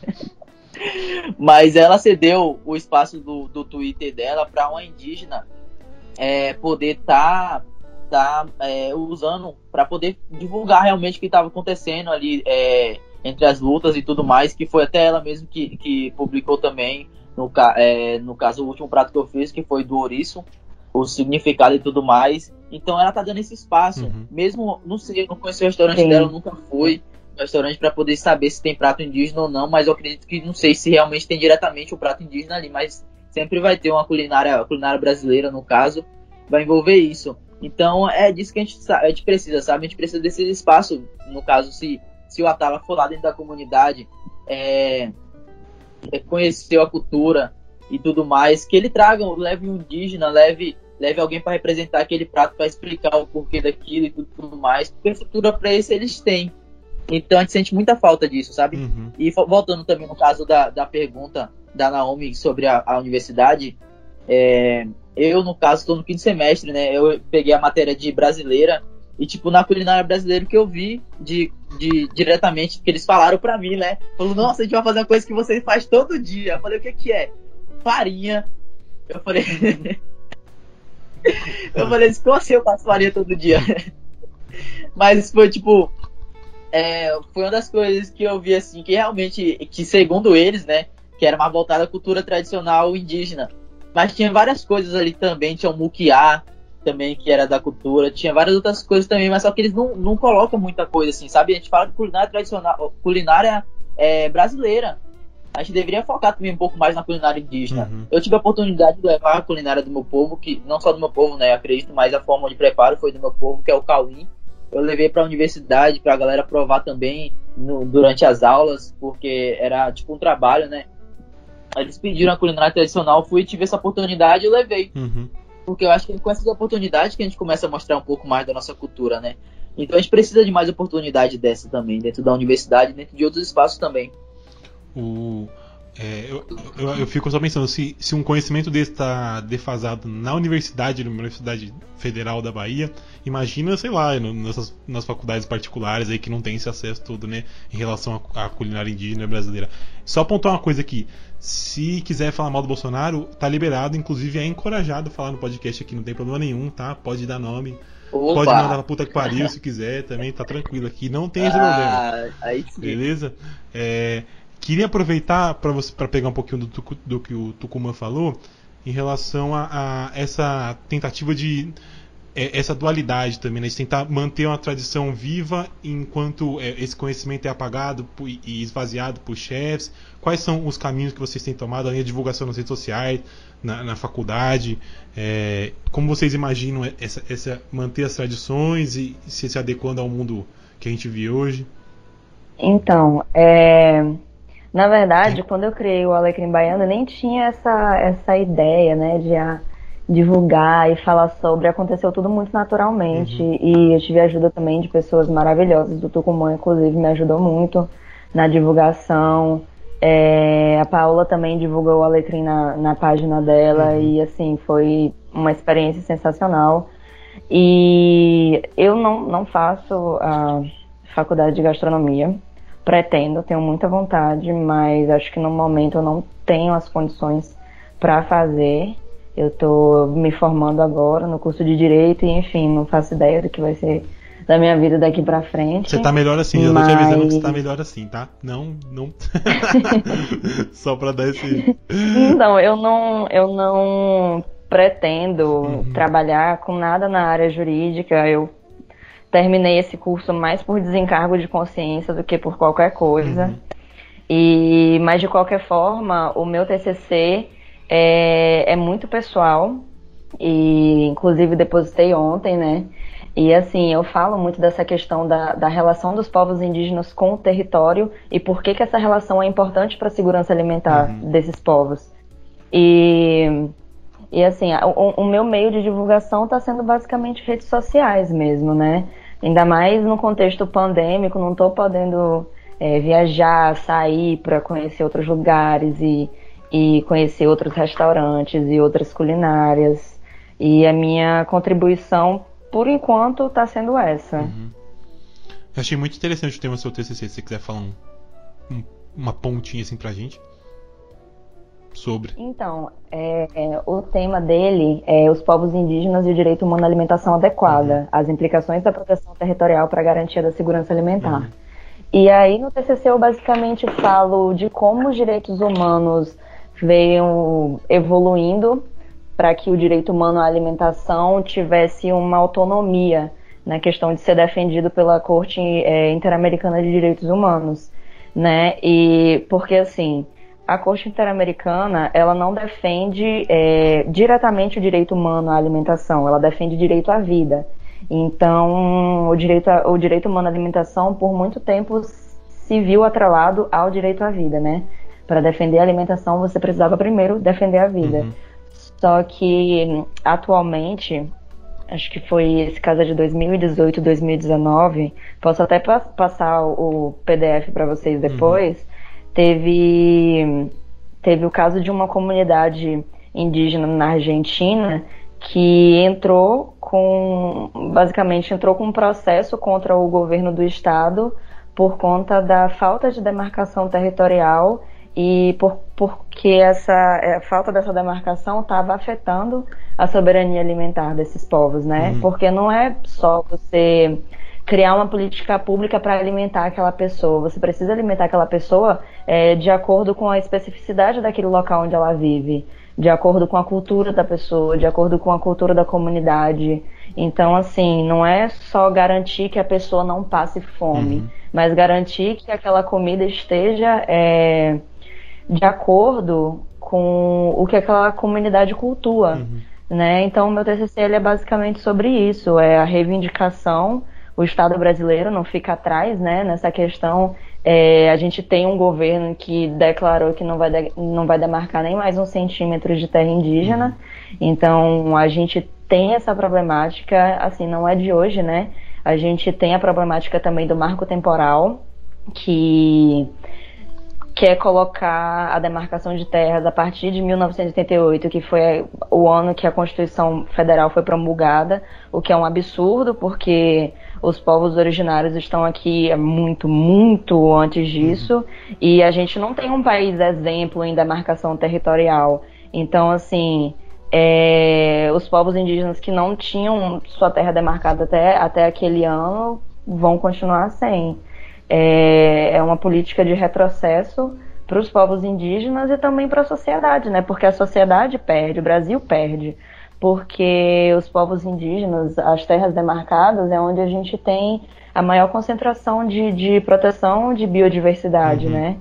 Mas ela cedeu o espaço do, do Twitter dela para uma indígena é, poder estar tá, tá, é, usando para poder divulgar realmente o que estava acontecendo ali é, entre as lutas e tudo mais, que foi até ela mesma que, que publicou também, no, é, no caso, o último prato que eu fiz, que foi do ouriço, o significado e tudo mais. Então ela tá dando esse espaço, uhum. mesmo, não sei, eu não conheci o restaurante Sim. dela, eu nunca fui no restaurante para poder saber se tem prato indígena ou não, mas eu acredito que não sei se realmente tem diretamente o prato indígena ali, mas sempre vai ter uma culinária, a culinária brasileira, no caso, vai envolver isso. Então é disso que a gente, a gente precisa, sabe? A gente precisa desse espaço, no caso, se, se o Atala for lá dentro da comunidade, é, é, conheceu a cultura e tudo mais, que ele traga, leve um indígena, leve, leve alguém para representar aquele prato, para explicar o porquê daquilo e tudo, tudo mais, porque a estrutura para isso eles têm. Então a gente sente muita falta disso, sabe? Uhum. E voltando também no caso da, da pergunta da Naomi sobre a, a universidade, é, eu, no caso, estou no quinto semestre, né? Eu peguei a matéria de brasileira e, tipo, na culinária brasileira que eu vi de, de, diretamente, que eles falaram pra mim, né? Falou, nossa, a gente vai fazer uma coisa que você faz todo dia. Eu falei, o que que é? Farinha. Eu falei... eu falei, como assim eu faço farinha todo dia? Mas foi, tipo... É, foi uma das coisas que eu vi, assim, que realmente, que segundo eles, né, que era mais voltada à cultura tradicional indígena. Mas tinha várias coisas ali também, tinha o muquiá também, que era da cultura, tinha várias outras coisas também, mas só que eles não, não colocam muita coisa, assim, sabe? A gente fala de culinária tradicional, culinária é, brasileira. A gente deveria focar também um pouco mais na culinária indígena. Uhum. Eu tive a oportunidade de levar a culinária do meu povo, que não só do meu povo, né, acredito, mas a forma de preparo foi do meu povo, que é o cauim. Eu levei para a universidade para a galera provar também no, durante as aulas, porque era tipo um trabalho, né? Eles pediram a culinária tradicional, fui e tive essa oportunidade e levei. Uhum. Porque eu acho que com essas oportunidades que a gente começa a mostrar um pouco mais da nossa cultura, né? Então a gente precisa de mais oportunidade dessa também, dentro da universidade, dentro de outros espaços também. O... É, eu, eu, eu fico só pensando, se, se um conhecimento desse está defasado na universidade, na Universidade Federal da Bahia, imagina, sei lá, no, nessas, nas faculdades particulares aí que não tem esse acesso todo, né, em relação à culinária indígena brasileira. Só pontuar uma coisa aqui, se quiser falar mal do Bolsonaro, tá liberado, inclusive é encorajado falar no podcast aqui, não tem problema nenhum, tá? Pode dar nome. Opa. Pode mandar pra puta que pariu se quiser, também tá tranquilo aqui, não tem esse ah, problema. Aí sim. Beleza? É... Queria aproveitar para você para pegar um pouquinho do, do que o Tucumã falou em relação a, a essa tentativa de é, essa dualidade também, né? De tentar manter uma tradição viva enquanto é, esse conhecimento é apagado por, e esvaziado por chefs. Quais são os caminhos que vocês têm tomado, além da divulgação nas redes sociais, na, na faculdade? É, como vocês imaginam essa, essa, manter as tradições e se, se adequando ao mundo que a gente vive hoje? Então, é... na verdade, quando eu criei o Alecrim Baiano, eu nem tinha essa, essa ideia, né, de a, divulgar e falar sobre. Aconteceu tudo muito naturalmente. Uhum. E eu tive ajuda também de pessoas maravilhosas do Tucumã, inclusive, me ajudou muito na divulgação. É, a Paola também divulgou o Aletrim na, na página dela uhum. e assim, foi uma experiência sensacional. E eu não, não faço a faculdade de gastronomia, pretendo, tenho muita vontade, mas acho que no momento eu não tenho as condições para fazer. Eu estou me formando agora no curso de Direito e, enfim, não faço ideia do que vai ser da minha vida daqui pra frente. Você tá melhor assim, eu mas... tô te avisando que você tá melhor assim, tá? Não, não... Só pra dar esse... Então, eu não, eu não pretendo uhum. trabalhar com nada na área jurídica. Eu terminei esse curso mais por desencargo de consciência do que por qualquer coisa. Uhum. E, mas, de qualquer forma, o meu T C C é, é muito pessoal. E, inclusive, depositei ontem, né? E assim, eu falo muito dessa questão da, da relação dos povos indígenas com o território e por que, que essa relação é importante para a segurança alimentar uhum. desses povos. E, e assim, o, o meu meio de divulgação está sendo basicamente redes sociais mesmo, né? Ainda mais no contexto pandêmico, não estou podendo é, viajar, sair para conhecer outros lugares e, e conhecer outros restaurantes e outras culinárias. E a minha contribuição, por enquanto, está sendo essa. Uhum. Eu achei muito interessante o tema do seu T C C. Se você quiser falar um, um, uma pontinha assim pra gente sobre. Então, é, é, o tema dele é os povos indígenas e o direito humano à alimentação adequada, uhum. as implicações da proteção territorial para a garantia da segurança alimentar. Uhum. E aí no T C C eu basicamente falo de como os direitos humanos veio evoluindo para que o direito humano à alimentação tivesse uma autonomia na questão de ser defendido pela Corte é, Interamericana de Direitos Humanos, né? E porque assim, a Corte Interamericana, ela não defende é, diretamente o direito humano à alimentação, ela defende o direito à vida. Então, o direito, a, o direito humano à alimentação, por muito tempo, se viu atrelado ao direito à vida, né? Para defender a alimentação, você precisava primeiro defender a vida. Uhum. Só que, atualmente, acho que foi esse caso de dois mil e dezoito, dois mil e dezenove, posso até pa- passar o P D F para vocês depois, uhum. teve, teve o caso de uma comunidade indígena na Argentina que entrou com, basicamente entrou com um processo contra o governo do estado por conta da falta de demarcação territorial e por, porque essa a falta dessa demarcação estava afetando a soberania alimentar desses povos, né? Uhum. Porque não é só você criar uma política pública para alimentar aquela pessoa, você precisa alimentar aquela pessoa é, de acordo com a especificidade daquele local onde ela vive, de acordo com a cultura da pessoa, de acordo com a cultura da comunidade. Então, assim, não é só garantir que a pessoa não passe fome, uhum. mas garantir que aquela comida esteja é, de acordo com o que aquela comunidade cultua, uhum. né? Então, o meu T C C ele é basicamente sobre isso, é a reivindicação. O Estado brasileiro não fica atrás, né, nessa questão. É, a gente tem um governo que declarou que não vai, de, não vai demarcar nem mais um centímetro de terra indígena. Então, a gente tem essa problemática, assim, não é de hoje, né? A gente tem a problemática também do marco temporal, que quer colocar a demarcação de terras a partir de mil novecentos e oitenta e oito, que foi o ano que a Constituição Federal foi promulgada, o que é um absurdo, porque os povos originários estão aqui muito, muito antes disso, uhum. e a gente não tem um país exemplo em demarcação territorial. Então, assim, é, os povos indígenas que não tinham sua terra demarcada até, até aquele ano vão continuar sem. É, é uma política de retrocesso para os povos indígenas e também para a sociedade, né? Porque a sociedade perde, o Brasil perde. Porque os povos indígenas, as terras demarcadas, é onde a gente tem a maior concentração de, de proteção de biodiversidade, uhum. né?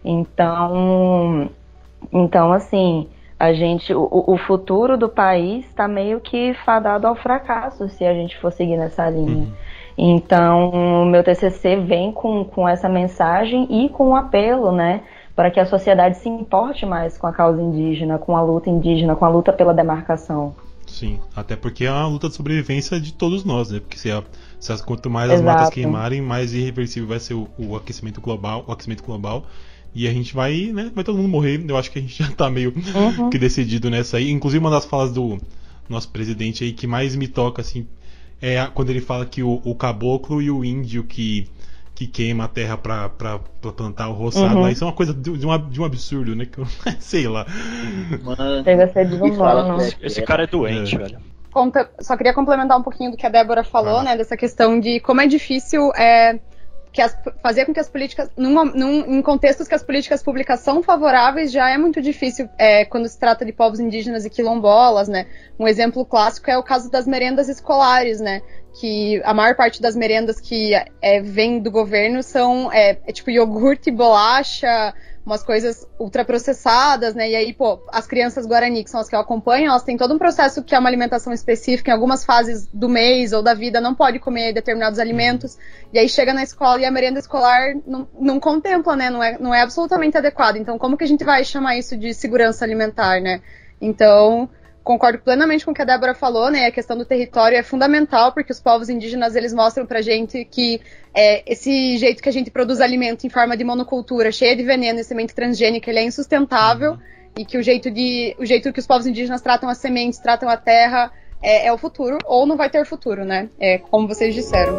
Então, então, assim, a gente, o, o futuro do país está meio que fadado ao fracasso se a gente for seguir nessa linha. Uhum. Então, o meu T C C vem com, com essa mensagem e com um apelo, né? Para que a sociedade se importe mais com a causa indígena, com a luta indígena, com a luta pela demarcação. Sim, até porque é uma luta de sobrevivência de todos nós, né? Porque se, a, se as, quanto mais as Exato. matas queimarem, mais irreversível vai ser o, o aquecimento global, o aquecimento global. E a gente vai, né? Vai todo mundo morrer. Eu acho que a gente já tá meio Uhum. que decidido nessa aí. Inclusive, uma das falas do nosso presidente aí que mais me toca, assim, é a- quando ele fala que o, o caboclo e o índio que, que queima a terra pra, pra, pra plantar o roçado, Uhum. lá, isso é uma coisa de, de, uma, de um absurdo, né? Que eu, sei lá. Mano, Chega a ser e fala desumano. pra- Esse cara é doente, É. velho. Conta- Só queria complementar um pouquinho do que a Débora falou, Ah. né, dessa questão de como é difícil é, que as- fazer com que as políticas, num, num- em contextos que as políticas públicas são favoráveis, já é muito difícil é, quando se trata de povos indígenas e quilombolas, né. Um exemplo clássico é o caso das merendas escolares, né, que a maior parte das merendas que é, vem do governo são é, é tipo iogurte, bolacha, umas coisas ultraprocessadas, né? E aí, pô, as crianças Guarani, que são as que eu acompanho, elas têm todo um processo que é uma alimentação específica, em algumas fases do mês ou da vida não pode comer determinados alimentos, e aí chega na escola e a merenda escolar não, não contempla, né? Não é, não é absolutamente adequado. Então, como que a gente vai chamar isso de segurança alimentar, né? Então, concordo plenamente com o que a Débora falou, né? A questão do território é fundamental, porque os povos indígenas, eles mostram pra gente que é, esse jeito que a gente produz alimento em forma de monocultura, cheia de veneno e semente transgênica, ele é insustentável, Uhum. e que o jeito, de, o jeito que os povos indígenas tratam as sementes, tratam a terra, é, é o futuro, ou não vai ter futuro, né? É, como vocês disseram.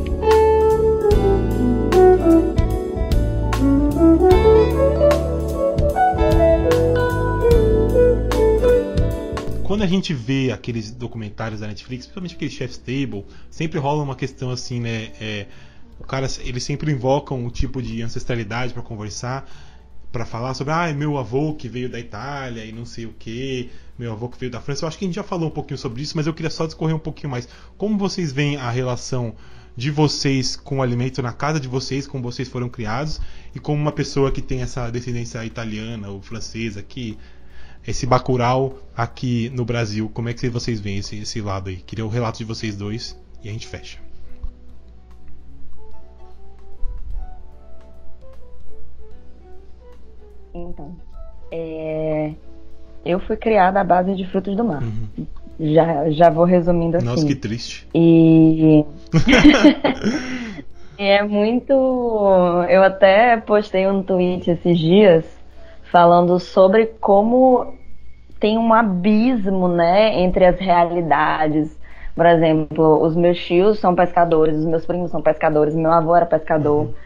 Quando a gente vê aqueles documentários da Netflix, principalmente aquele Chef's Table, sempre rola uma questão assim, né? É, o cara, eles sempre invocam um tipo de ancestralidade para conversar, para falar sobre, ah, meu avô que veio da Itália e não sei o que, meu avô que veio da França. Eu acho que a gente já falou um pouquinho sobre isso, mas eu queria só discorrer um pouquinho mais. Como vocês veem a relação de vocês com o alimento na casa de vocês, como vocês foram criados, e como uma pessoa que tem essa descendência italiana ou francesa, que esse Bacurau aqui no Brasil, como é que vocês veem esse, esse lado aí? Queria o relato de vocês dois e a gente fecha. Então, é, eu fui criada à base de frutos do mar. Uhum. Já, já vou resumindo assim. Nossa, que triste. E... e é muito... Eu até postei um tweet esses dias falando sobre como tem um abismo, né, entre as realidades. Por exemplo, os meus tios são pescadores, os meus primos são pescadores, meu avô era pescador. Uhum.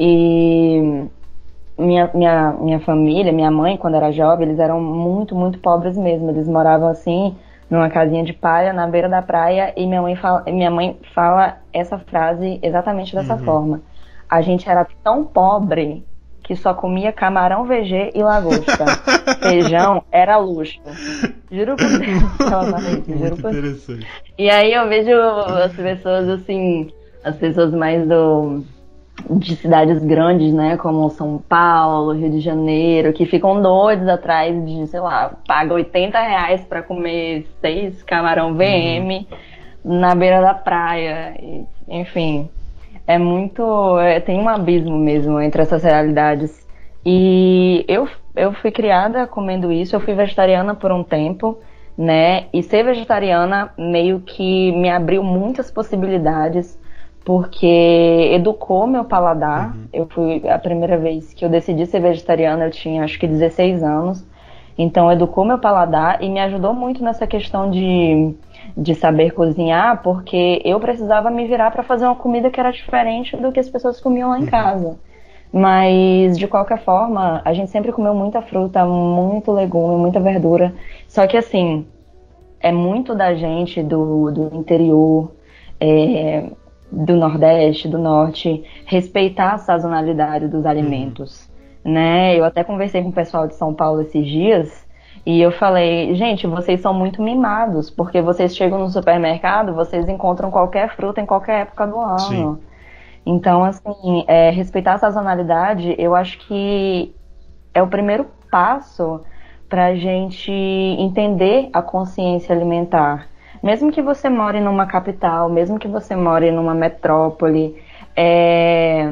E minha, minha, minha família, minha mãe, quando era jovem, eles eram muito, muito pobres mesmo. Eles moravam assim, numa casinha de palha, na beira da praia, e minha mãe fala, minha mãe fala essa frase exatamente dessa Uhum. forma. A gente era tão pobre que só comia camarão V G e lagosta. Feijão era luxo. Juro por Deus que ela fala isso, juro Muito por Deus. interessante. E aí eu vejo as pessoas assim, as pessoas mais do, de cidades grandes, né, como São Paulo, Rio de Janeiro, que ficam doidos atrás de, sei lá, paga oitenta reais pra comer seis camarão V M uhum. na beira da praia, e, enfim, é muito, é, tem um abismo mesmo entre essas realidades. E eu, eu fui criada comendo isso, eu fui vegetariana por um tempo, né, e ser vegetariana meio que me abriu muitas possibilidades, porque educou meu paladar. Uhum. Eu fui, a primeira vez que eu decidi ser vegetariana, eu tinha acho que dezesseis anos, então educou meu paladar e me ajudou muito nessa questão de, de saber cozinhar, porque eu precisava me virar para fazer uma comida que era diferente do que as pessoas comiam lá em casa. Mas, de qualquer forma, a gente sempre comeu muita fruta, muito legume, muita verdura. Só que, assim, é muito da gente do, do interior, é, do Nordeste, do Norte, respeitar a sazonalidade dos alimentos, uhum. né? Eu até conversei com o pessoal de São Paulo esses dias e eu falei, gente, vocês são muito mimados, porque vocês chegam no supermercado, vocês encontram qualquer fruta em qualquer época do ano. Sim. Então, assim, é, respeitar a sazonalidade, eu acho que é o primeiro passo para a gente entender a consciência alimentar. Mesmo que você more numa capital, mesmo que você more numa metrópole, é,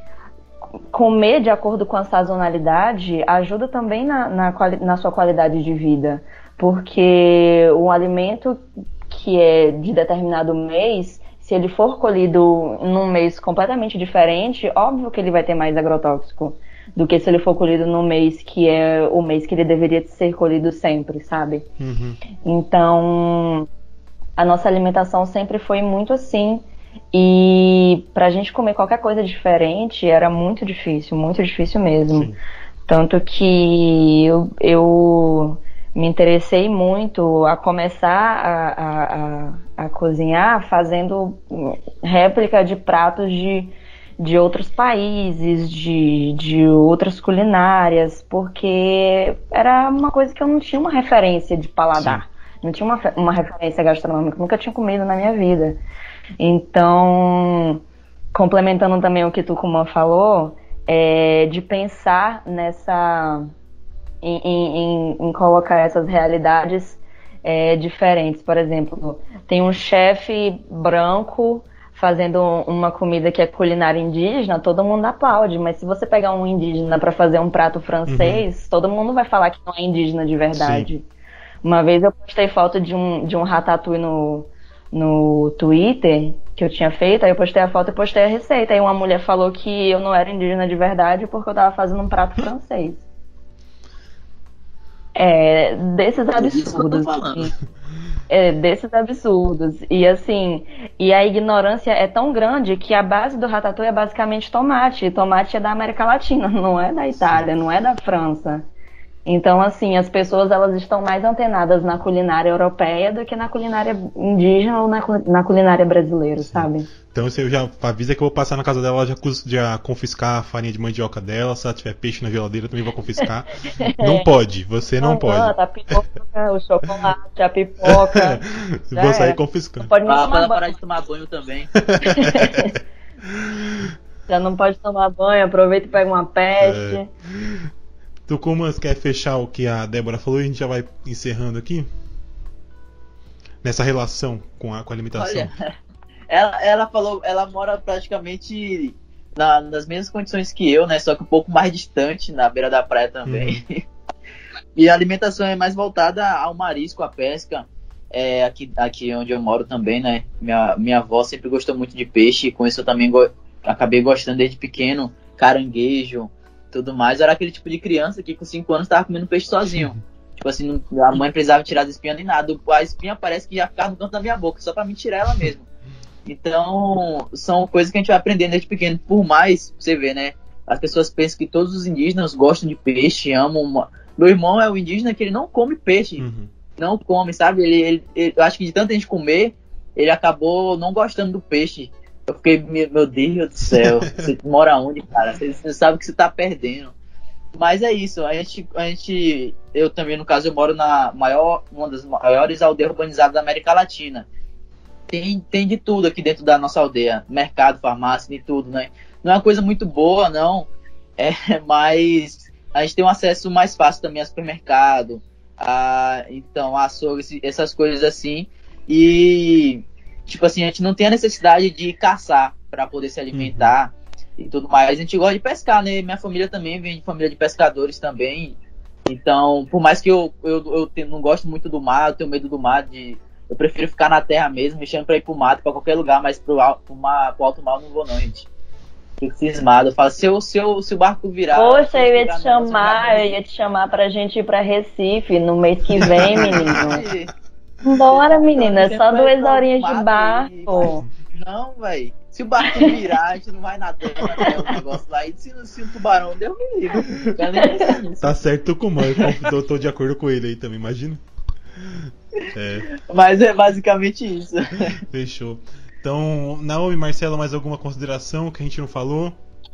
comer de acordo com a sazonalidade ajuda também na, na, na sua qualidade de vida. Porque o alimento que é de determinado mês, se ele for colhido num mês completamente diferente, óbvio que ele vai ter mais agrotóxico. do que se ele for colhido no mês que é o mês que ele deveria ser colhido sempre, sabe? Uhum. Então, a nossa alimentação sempre foi muito assim. E pra gente comer qualquer coisa diferente era muito difícil, muito difícil mesmo. Sim. Tanto que eu, eu me interessei muito a começar a, a, a, a cozinhar fazendo réplica de pratos de, de outros países, de, de outras culinárias, porque era uma coisa que eu não tinha uma referência de paladar. Sim. Não tinha uma, uma referência gastronômica, nunca tinha comido na minha vida. Então, complementando também o que Tucumã falou, é, de pensar nessa, em, em, em colocar essas realidades é, diferentes. Por exemplo, tem um chefe branco fazendo uma comida que é culinária indígena, todo mundo aplaude, mas se você pegar um indígena para fazer um prato francês, uhum. todo mundo vai falar que não é indígena de verdade. Sim. Uma vez eu postei foto de um, de um ratatouille no, no Twitter, que eu tinha feito, aí eu postei a foto e postei a receita. Aí uma mulher falou que eu não era indígena de verdade porque eu tava fazendo um prato francês. É, desses absurdos. Assim, é, desses absurdos. E assim, e a ignorância é tão grande que a base do ratatouille é basicamente tomate. E tomate é da América Latina, não é da Itália, não é da França. Então, assim, as pessoas elas estão mais antenadas na culinária europeia do que na culinária indígena ou na, na culinária brasileira, Sim. sabe? Então você já avisa que eu vou passar na casa dela, já, já confiscar a farinha de mandioca dela. Se ela tiver peixe na geladeira, também vou confiscar. Não pode, você não, não pode. Tá, a pipoca, o chocolate, a pipoca. Vou sair confiscando. Não pode nem ah, tomar pra ela banho. parar de tomar banho também. Já não pode tomar banho, aproveita e pega uma peste. É. Tucumã, quer fechar o que a Débora falou e a gente já vai encerrando aqui? Nessa relação com a, com a alimentação. Olha, ela, ela falou, ela mora praticamente na, nas mesmas condições que eu, né? Só que um pouco mais distante, na beira da praia também. Uhum. E a alimentação é mais voltada ao marisco, à pesca. É, aqui, aqui onde eu moro também, né? Minha, minha avó sempre gostou muito de peixe, e com isso eu também go- acabei gostando desde pequeno. Caranguejo, tudo mais. Eu era aquele tipo de criança que com cinco anos tava comendo peixe sozinho. Tipo assim, não, a mãe precisava tirar as espinhas nem nada. A espinha parece que já ficava no canto da minha boca, só pra me tirar ela mesmo. Então, são coisas que a gente vai aprendendo desde pequeno. Por mais, você vê, né? As pessoas pensam que todos os indígenas gostam de peixe, amam. Uma... Meu irmão é o indígena que ele não come peixe. Uhum. Não come, sabe? Ele, ele, ele, eu acho que de tanta gente comer, ele acabou não gostando do peixe. Eu fiquei, meu Deus do céu, você mora onde, cara? Você, você sabe que você tá perdendo. Mas é isso, a gente, a gente, eu também, no caso, eu moro na maior, uma das maiores aldeias urbanizadas da América Latina. Tem, tem de tudo aqui dentro da nossa aldeia, mercado, farmácia, de tudo, né? Não é uma coisa muito boa, não, é, mas a gente tem um acesso mais fácil também a supermercado, a, então, a açougue, essas coisas assim, e... Tipo assim, a gente não tem a necessidade de caçar para poder se alimentar uhum. e tudo mais. A gente gosta de pescar, né? Minha família também vem de família de pescadores também. Então, por mais que eu, eu, eu tenho, não gosto muito do mar, eu tenho medo do mar, de, eu prefiro ficar na terra mesmo, mexendo para ir pro mato, para qualquer lugar, mas pro, pro, mar, pro alto mar eu não vou não, gente. Fico cismado. Eu falo, se, eu, se, eu, se o barco virar... Poxa, eu ia te chamar, eu ia te chamar pra gente ir pra Recife no mês que vem, menino. Bora, menina, é só duas horinhas de barco. E... Não, velho. Se o barco virar, a gente não vai nadando até o negócio lá. E se, se o tubarão deu, me livre. Tá certo, Tucumã. Eu tô, tô de acordo com ele aí também, imagina. É. Mas é basicamente isso. Fechou. Então, Naomi, Marcelo, mais alguma consideração que a gente não falou?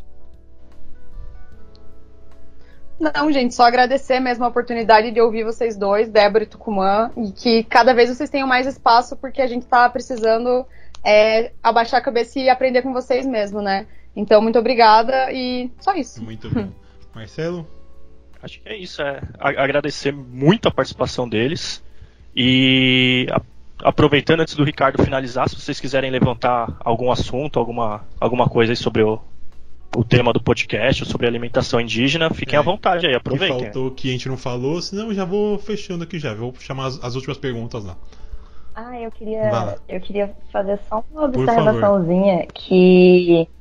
Não, gente, só agradecer mesmo a oportunidade de ouvir vocês dois, Débora e Tucumã, e que cada vez vocês tenham mais espaço, porque a gente tá precisando é, abaixar a cabeça e aprender com vocês mesmo, né? Então, muito obrigada e só isso. Muito bom. Marcelo? Acho que é isso, é agradecer muito a participação deles e a, aproveitando antes do Ricardo finalizar, se vocês quiserem levantar algum assunto, alguma, alguma coisa aí sobre o o tema do podcast, sobre alimentação indígena, fiquem é, à vontade aí, aproveitem. Que faltou que a gente não falou, senão eu já vou fechando aqui já, vou chamar as, as últimas perguntas lá. Ah, eu queria, eu queria fazer só uma observaçãozinha que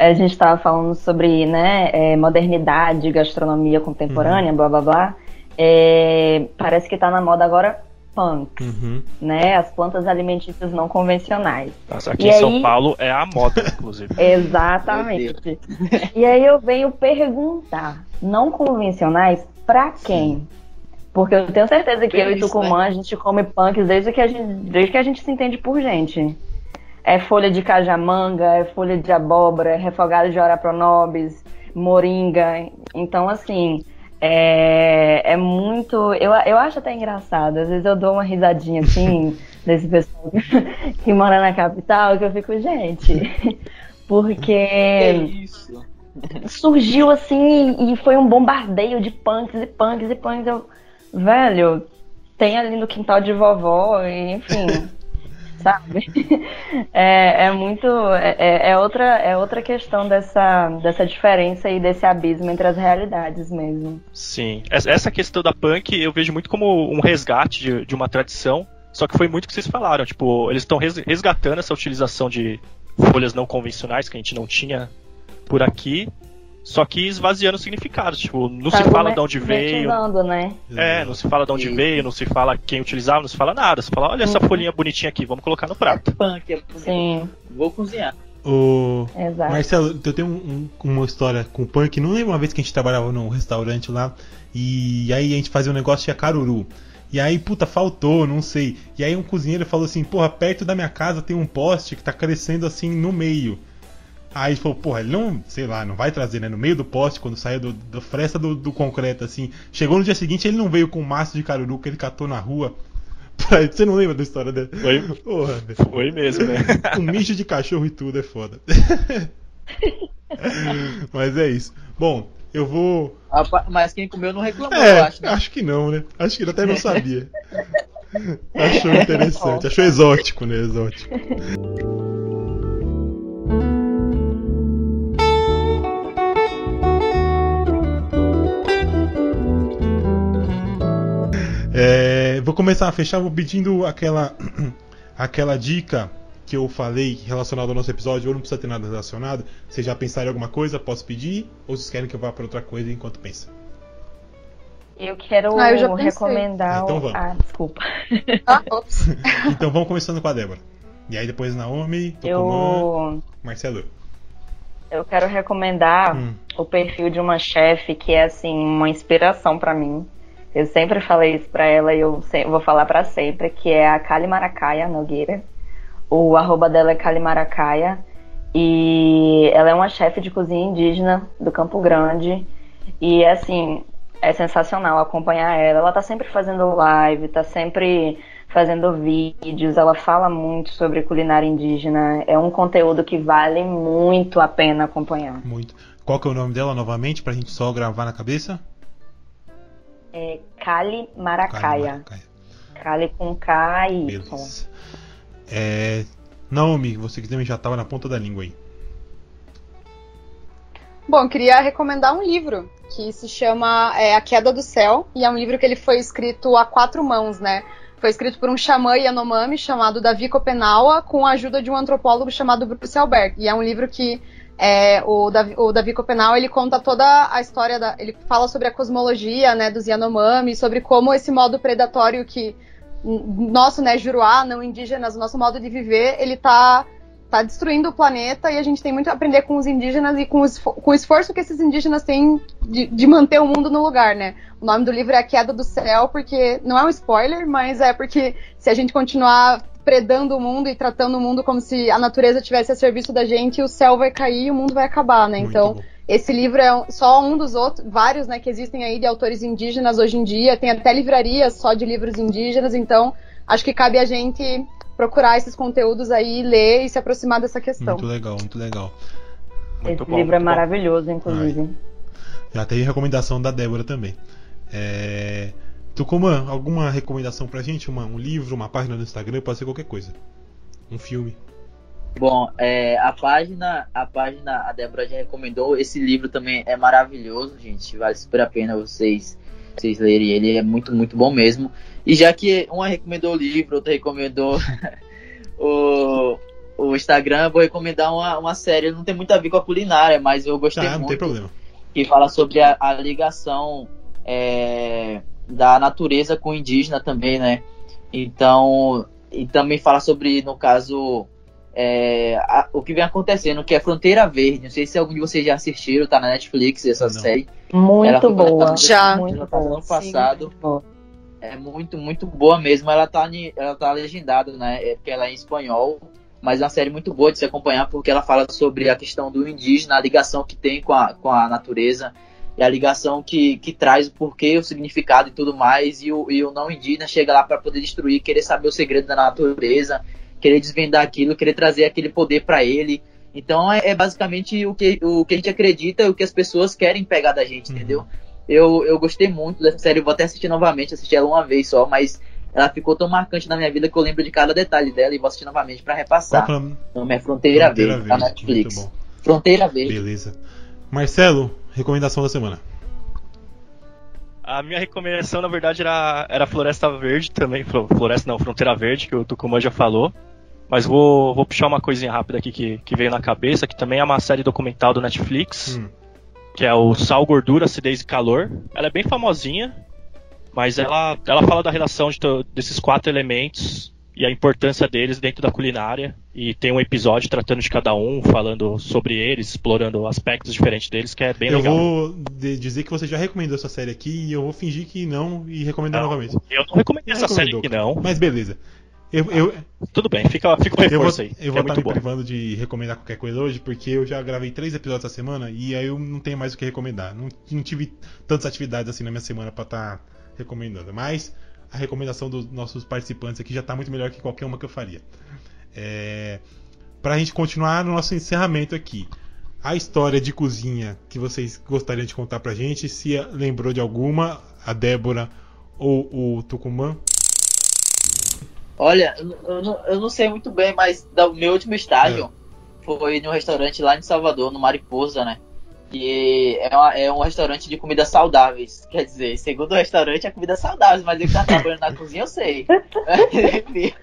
a gente estava falando sobre, né, é, modernidade, gastronomia contemporânea, uhum. blá blá blá. É, parece que tá na moda agora punks, uhum. né? As plantas alimentícias não convencionais. Nossa, aqui e em aí... São Paulo é a moda, inclusive. Exatamente. E aí eu venho perguntar, não convencionais pra quem? Porque eu tenho certeza que eu e Tucumã, a gente come punks desde que a gente, desde que a gente se entende por gente. É folha de cajamanga, é folha de abóbora, é refogado de ora pronobis, moringa. Então, assim, é, é muito... Eu, eu acho até engraçado. Às vezes eu dou uma risadinha, assim, desse pessoal que mora na capital, que eu fico, gente... Porque... É isso. Surgiu, assim, e foi um bombardeio de punks e punks e punks. Eu, velho, tem ali no quintal de vovó, e, enfim... Sabe? É, é muito. É, é, outra, é outra questão dessa, dessa diferença e desse abismo entre as realidades mesmo. Sim. Essa questão da punk eu vejo muito como um resgate de, de uma tradição. Só que foi muito o que vocês falaram. Tipo, eles estão resgatando essa utilização de folhas não convencionais que a gente não tinha por aqui. Só que esvaziando o significado, tipo, não tá, se fala de onde veio. Né? É, não se fala de onde Sim. veio, não se fala quem utilizava, não se fala nada. Se fala, olha essa folhinha bonitinha aqui, vamos colocar no prato. É punk, é punk. Sim. Vou cozinhar. O... Exato. Marcelo, eu tenho um, um, uma história com punk. Não lembro uma vez que a gente trabalhava num restaurante lá e aí a gente fazia um negócio de caruru. E aí, puta, faltou, não sei. E aí um cozinheiro falou assim, porra, perto da minha casa tem um poste que tá crescendo assim no meio. Aí ele falou, porra, ele não, sei lá, não vai trazer, né? No meio do poste, quando saiu do, da fresta do, do concreto, assim. Chegou no dia seguinte, ele não veio com um maço de caruru que ele catou na rua. Você não lembra da história dele? Foi, porra, foi mesmo, né? Um mijo de cachorro e tudo, é foda. Mas é isso. Bom, eu vou... Mas quem comeu não reclamou, é, eu acho. Né? Acho que não, né? Acho que ele até não sabia. Achou interessante, achou exótico, né? Exótico. É, vou começar a fechar, vou pedindo aquela, aquela dica que eu falei relacionada ao nosso episódio, ou não precisa ter nada relacionado. Vocês já pensaram em alguma coisa? Posso pedir? Ou vocês querem que eu vá para outra coisa enquanto pensa? Eu quero ah, eu recomendar... Então vamos. Ah, desculpa. Ah, ops. Então vamos começando com a Débora. E aí depois Naomi, Tucumã, eu... Marcelo. Eu quero recomendar hum. o perfil de uma chefe que é, assim, uma inspiração para mim. Eu sempre falei isso pra ela e eu vou falar pra sempre, que é a Kali Maracaia Nogueira. O arroba dela é Kali Maracaia. E ela é uma chefe de cozinha indígena do Campo Grande. E, assim, é sensacional acompanhar ela. Ela tá sempre fazendo live, tá sempre fazendo vídeos. Ela fala muito sobre culinária indígena. É um conteúdo que vale muito a pena acompanhar. Muito. Qual que é o nome dela novamente, pra gente só gravar na cabeça? É Kali Maracaia. Kali com K e Y. É, Naomi, você que também já estava na ponta da língua aí. Bom, queria recomendar um livro que se chama é, A Queda do Céu, e é um livro que ele foi escrito a quatro mãos, né? Foi escrito por um xamã Yanomami chamado Davi Kopenawa, com a ajuda de um antropólogo chamado Bruce Albert. E é um livro que É, o, Davi, o Davi Kopenawa, ele conta toda a história, da, ele fala sobre a cosmologia, né, dos Yanomami, sobre como esse modo predatório que nosso, né, Juruá, não indígenas, o nosso modo de viver, ele tá, tá destruindo o planeta, e a gente tem muito a aprender com os indígenas e com, os, com o esforço que esses indígenas têm de, de manter o mundo no lugar, né. O nome do livro é A Queda do Céu, porque não é um spoiler, mas é porque se a gente continuar predando o mundo e tratando o mundo como se a natureza estivesse a serviço da gente, o céu vai cair e o mundo vai acabar, né? Muito então, bom. Esse livro é só um dos outros, vários, né, que existem aí de autores indígenas hoje em dia, tem até livrarias só de livros indígenas, então acho que cabe a gente procurar esses conteúdos aí, ler e se aproximar dessa questão. Muito legal, muito legal. Muito Esse bom, livro é maravilhoso, bom. Inclusive. Ai. Já tem recomendação da Débora também. É... Tucumã, alguma recomendação pra gente? Uma, um livro, uma página no Instagram, pode ser qualquer coisa. Um filme. Bom, é, a página, a página, a Débora já recomendou. Esse livro também é maravilhoso, gente. Vale super a pena vocês, vocês lerem ele. É muito, muito bom mesmo. E já que uma recomendou o livro, outra recomendou o, o Instagram, vou recomendar uma, uma série, não tem muito a ver com a culinária, mas eu gostei Tá, muito. não tem problema. Que fala sobre a, a ligação é, da natureza com o indígena também, né? Então, e também fala sobre, no caso, é, a, o que vem acontecendo, que é Fronteira Verde. Não sei se algum de vocês já assistiram, tá na Netflix essa Não. série. Muito Ela foi boa. lançada Já. no Muito ano boa. passado. Muito boa. É muito, muito boa mesmo. Ela tá, ela tá legendada, né? É porque ela é em espanhol. Mas é uma série muito boa de se acompanhar, porque ela fala sobre a questão do indígena, a ligação que tem com a, com a natureza, e a ligação que, que traz o porquê, o significado e tudo mais. E o, e o não indígena chega lá para poder destruir, querer saber o segredo da natureza, querer desvendar aquilo, querer trazer aquele poder para ele. Então é, é basicamente o que, o que a gente acredita e o que as pessoas querem pegar da gente, Uhum. entendeu? Eu, eu gostei muito dessa série, eu vou até assistir novamente, assisti ela uma vez só, mas ela ficou tão marcante na minha vida que eu lembro de cada detalhe dela e vou assistir novamente pra repassar. Qual que é o nome? O nome é Fronteira, Fronteira Verde, tá na Verde, Netflix. muito bom. Fronteira Verde. Beleza. Marcelo, recomendação da semana. A minha recomendação, na verdade, era, era Floresta Verde também. Floresta não, Fronteira Verde, que o Tucumã já falou. Mas vou, vou puxar uma coisinha rápida aqui que, que veio na cabeça, que também é uma série documental do Netflix, Hum. que é o Sal, Gordura, Acidez e Calor. Ela é bem famosinha, mas ela, ela fala da relação de to, desses quatro elementos e a importância deles dentro da culinária. E tem um episódio tratando de cada um, falando sobre eles, explorando aspectos diferentes deles, que é bem eu legal. vou de- dizer que você já recomendou essa série aqui e eu vou fingir que não e recomendar Não, novamente. Eu não recomendei Não essa série recomendou, aqui, não. Mas beleza. Eu, eu, Tudo bem, fica, fica o eu vou, reforço aí. eu que vou é estar muito me bom. privando de recomendar qualquer coisa hoje, porque eu já gravei três episódios essa semana e aí eu não tenho mais o que recomendar. Não, não tive tantas atividades assim na minha semana pra estar recomendando. Mas a recomendação dos nossos participantes aqui já tá muito melhor que qualquer uma que eu faria. É, pra gente continuar no nosso encerramento aqui. A história de cozinha que vocês gostariam de contar pra gente, se lembrou de alguma, a Débora ou o Tucumã? Olha, eu, eu não, eu não sei muito bem, mas o meu último estágio é. foi num restaurante lá em Salvador, no Mariposa, né? Que é, uma, é um restaurante de comidas saudáveis. Quer dizer, segundo o restauante é comida saudável, mas eu que tá trabalhando na cozinha eu sei. Enfim.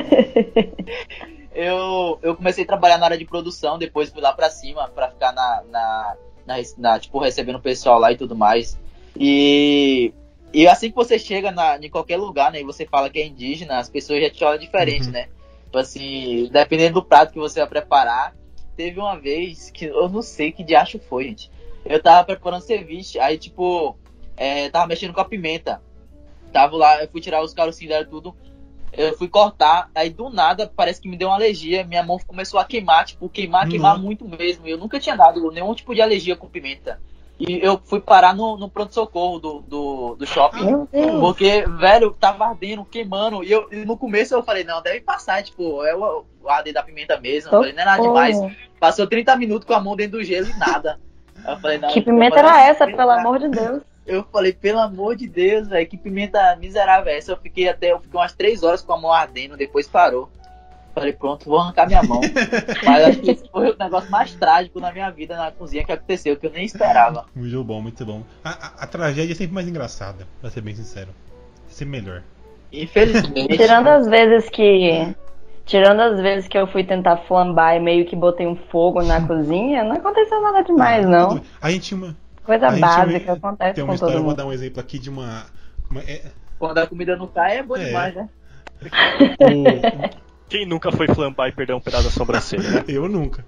eu, eu comecei a trabalhar na área de produção, depois fui lá pra cima pra ficar na, na, na, na tipo, recebendo o pessoal lá e tudo mais. E, e assim que você chega na, em qualquer lugar, né, e você fala que é indígena, as pessoas já te olham diferente, Uhum. né? Tipo assim, dependendo do prato que você vai preparar. Teve uma vez que eu não sei que diacho foi, gente. Eu tava preparando ceviche, aí tipo, é, tava mexendo com a pimenta. Tava lá, eu fui tirar os carocinhos dela e tudo. Eu fui cortar, aí do nada parece que me deu uma alergia. Minha mão começou a queimar, tipo, queimar, Uhum. queimar muito mesmo. Eu nunca tinha dado nenhum tipo de alergia com pimenta. E eu fui parar no, no pronto-socorro do, do, do shopping. Meu Deus. Porque, velho, tava ardendo, queimando. E, eu, e no começo eu falei, não, deve passar, tipo, é o, o arder da pimenta mesmo. Eu falei, não é nada demais. Passou trinta minutos com a mão dentro do gelo e nada. Eu falei, não, Que eu pimenta falei, era essa, pimenta- pelo amor de Deus? Eu falei, pelo amor de Deus, velho, que pimenta miserável é essa? Eu fiquei até, eu fiquei umas três horas com a mão ardendo, depois parou. Falei, pronto, vou arrancar minha mão. Mas acho que esse foi o negócio mais trágico na minha vida na cozinha que aconteceu, que eu nem esperava. Muito bom, muito bom. A, a, a tragédia é sempre mais engraçada, pra ser bem sincero. É sempre melhor. Infelizmente. Tirando as vezes que. Tirando as vezes que eu fui tentar flambar e meio que botei um fogo na cozinha, não aconteceu nada demais, não. Tudo bem. A gente tinha uma. Coisa a gente básica, tinha- acontece Tem uma com história, todo eu vou mundo. dar um exemplo aqui de uma. uma- é- Quando a comida não cai é bom É. demais, né? o- Quem nunca foi flambar e perder um pedaço da sobrancelha, né? eu nunca.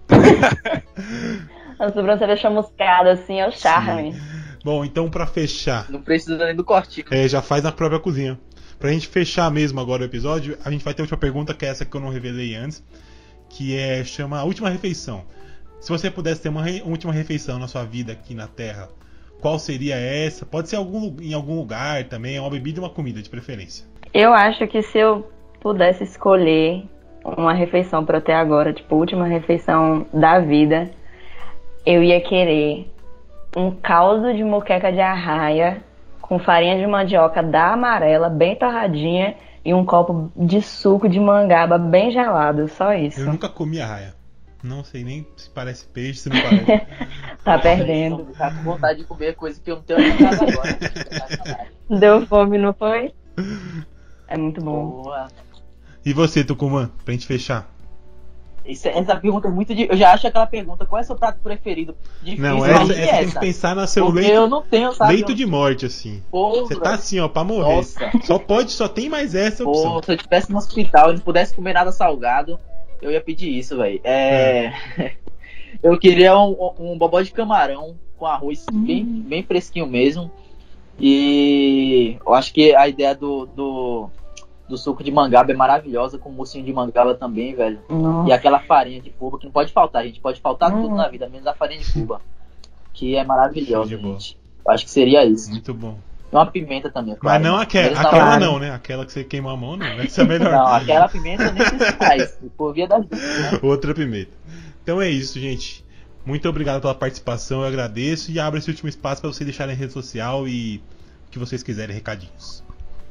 A sobrancelha chamuscada, assim, é o charme. Bom, então pra fechar, Não precisa nem do cortinho. é, já faz na própria cozinha. Pra gente fechar mesmo agora o episódio, a gente vai ter a última pergunta, que é essa que eu não revelei antes, que é chama a última refeição. Se você pudesse ter uma re- última refeição na sua vida aqui na Terra, qual seria essa? Pode ser algum, lu- em algum lugar também, é uma bebida e uma comida de preferência. Eu acho que se eu pudesse escolher uma refeição pra eu ter agora, tipo, última refeição da vida, eu ia querer um caldo de moqueca de arraia com farinha de mandioca da amarela, bem torradinha, e um copo de suco de mangaba bem gelado, só isso. Eu nunca comi arraia. Não sei nem se parece peixe, se não parece. Tá perdendo. Tá com vontade de comer coisa que eu não tenho em casa agora. Deu fome, não foi? É muito bom. Boa. E você, Tucumã, pra gente fechar? Isso, essa pergunta é muito. Eu já acho aquela pergunta: qual é o seu prato preferido? Difícil, não, essa, essa, essa tem que pensar no seu leito, eu não tenho, sabe? leito de morte, assim. Pô, você tá assim, ó, pra morrer. Nossa. Só pode, só tem mais essa opção. Pô, se eu estivesse no hospital e não pudesse comer nada salgado, eu ia pedir isso, velho. É... é. Eu queria um, um bobó de camarão com arroz hum. bem, bem fresquinho mesmo. E eu acho que a ideia do, do, do suco de mangaba é maravilhosa, com mocinho de mangaba também, velho. Nossa. E aquela farinha de fuba, que não pode faltar, gente. Pode faltar hum. tudo na vida, menos a farinha de fuba. Que é maravilhosa, gente. Eu acho que seria isso. Muito bom. E uma pimenta também, mas claro. Não aquela, aquela não, né? Aquela que você queima a mão, não. Essa é melhor. Não, aquela pimenta nem se faz. Por via das dúvidas, né? Outra pimenta. Então é isso, gente. Muito obrigado pela participação, eu agradeço. E abro esse último espaço para vocês deixarem rede social e o que vocês quiserem, recadinhos.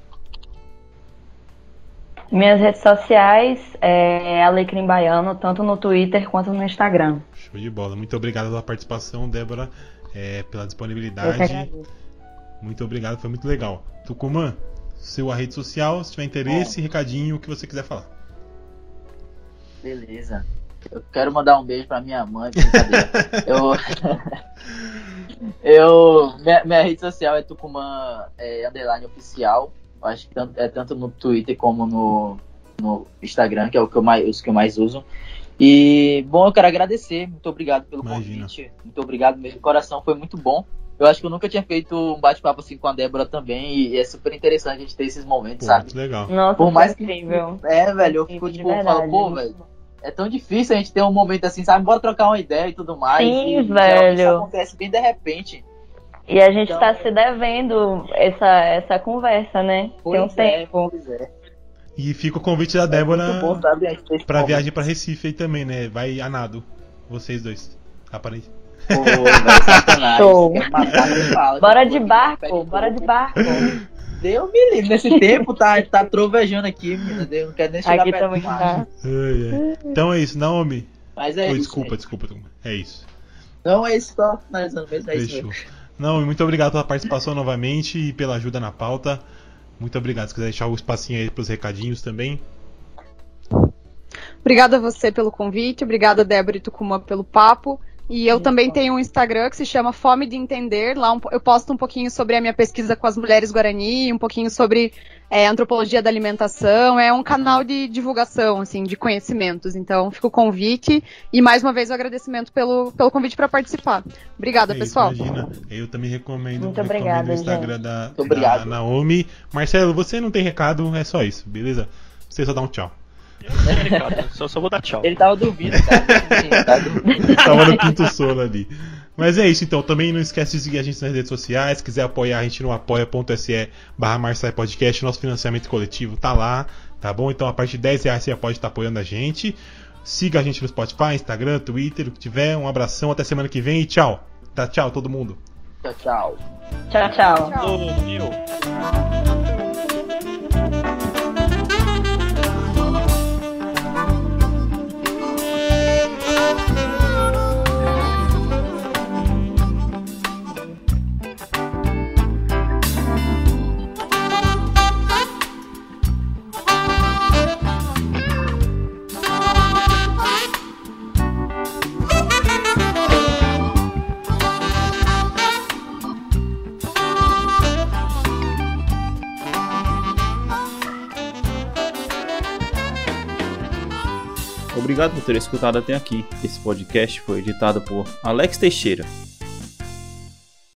Minhas redes sociais é Alecrim Baiano, tanto no Twitter quanto no Instagram. Show de bola. Muito obrigado pela participação, Débora, é, pela disponibilidade. Muito obrigado, foi muito legal. Tucumã, sua rede social, se tiver interesse, Bom. recadinho, o que você quiser falar. Beleza. Eu quero mandar um beijo pra minha mãe, brincadeira. eu, eu minha, minha rede social é Tucumã é, underline oficial. Acho que tanto, é tanto no Twitter como no, no Instagram, que é o que eu mais, os que eu mais uso. E, bom, eu quero agradecer. Muito obrigado pelo Imagina. convite. Muito obrigado mesmo. O coração foi muito bom. Eu acho que eu nunca tinha feito um bate-papo assim com a Débora também. E é super interessante a gente ter esses momentos, pô, sabe? Muito legal. Nossa, Por mais que, incrível. É, velho, eu fico tipo, eu falo, pô, velho. É tão difícil a gente ter um momento assim, sabe? Bora trocar uma ideia e tudo mais. Sim, e, velho. Isso acontece bem de repente. E a gente então, tá se devendo essa, essa conversa, né? Tem um pois é, tempo. Pois é. E fica o convite da Débora é bom, sabe, pra viagem pra Recife aí também, né? Vai a nado. Vocês dois. Aparente. Pô, velho, sacanagem. Show. Matar, fala, bora de barco, bora de barco. Deus me livre, nesse tempo tá, tá trovejando aqui, menina. Deus não quero nem chegar aqui perto também do mar. tá. É, é. Então é isso, Naomi. Mas é oh, isso. Desculpa, é. desculpa. É isso. Não, é isso, tô finalizando mesmo. É Fechou. isso mesmo. Naomi, muito obrigado pela participação novamente e pela ajuda na pauta. Muito obrigado. Se quiser deixar o espacinho aí pros recadinhos também. Obrigada a você pelo convite. Obrigada, Débora e Tucumã, pelo papo. E eu também tenho um Instagram que se chama Fome de Entender. Lá um, eu posto um pouquinho sobre a minha pesquisa com as mulheres Guarani, um pouquinho sobre é, antropologia da alimentação. É um canal de divulgação, assim, de conhecimentos. Então, fica o convite. E mais uma vez o agradecimento pelo, pelo convite para participar. Obrigada, é pessoal. Isso, imagina. Eu também recomendo, Muito recomendo obrigada, o Instagram gente. da, Muito obrigado. da Naomi. Marcelo, você não tem recado, é só isso, beleza? Você só dá um tchau. Eu não tenho recado, só, só vou dar tchau. Ele tava dormindo, cara. Sim, tava dormindo. Tava no quinto sono ali. Mas é isso, então. Também não esquece de seguir a gente nas redes sociais. Se quiser apoiar a gente no apoia.se barra Marçai Podcast. Nosso financiamento coletivo tá lá, tá bom? Então a partir de dez reais você já pode estar apoiando a gente. Siga a gente no Spotify, Instagram, Twitter, o que tiver. Um abração, até semana que vem e tchau. Tá, tchau todo mundo. Tchau, tchau. Tchau, tchau. Ô, meu. Obrigado por ter escutado até aqui. Esse podcast foi editado por Alex Teixeira.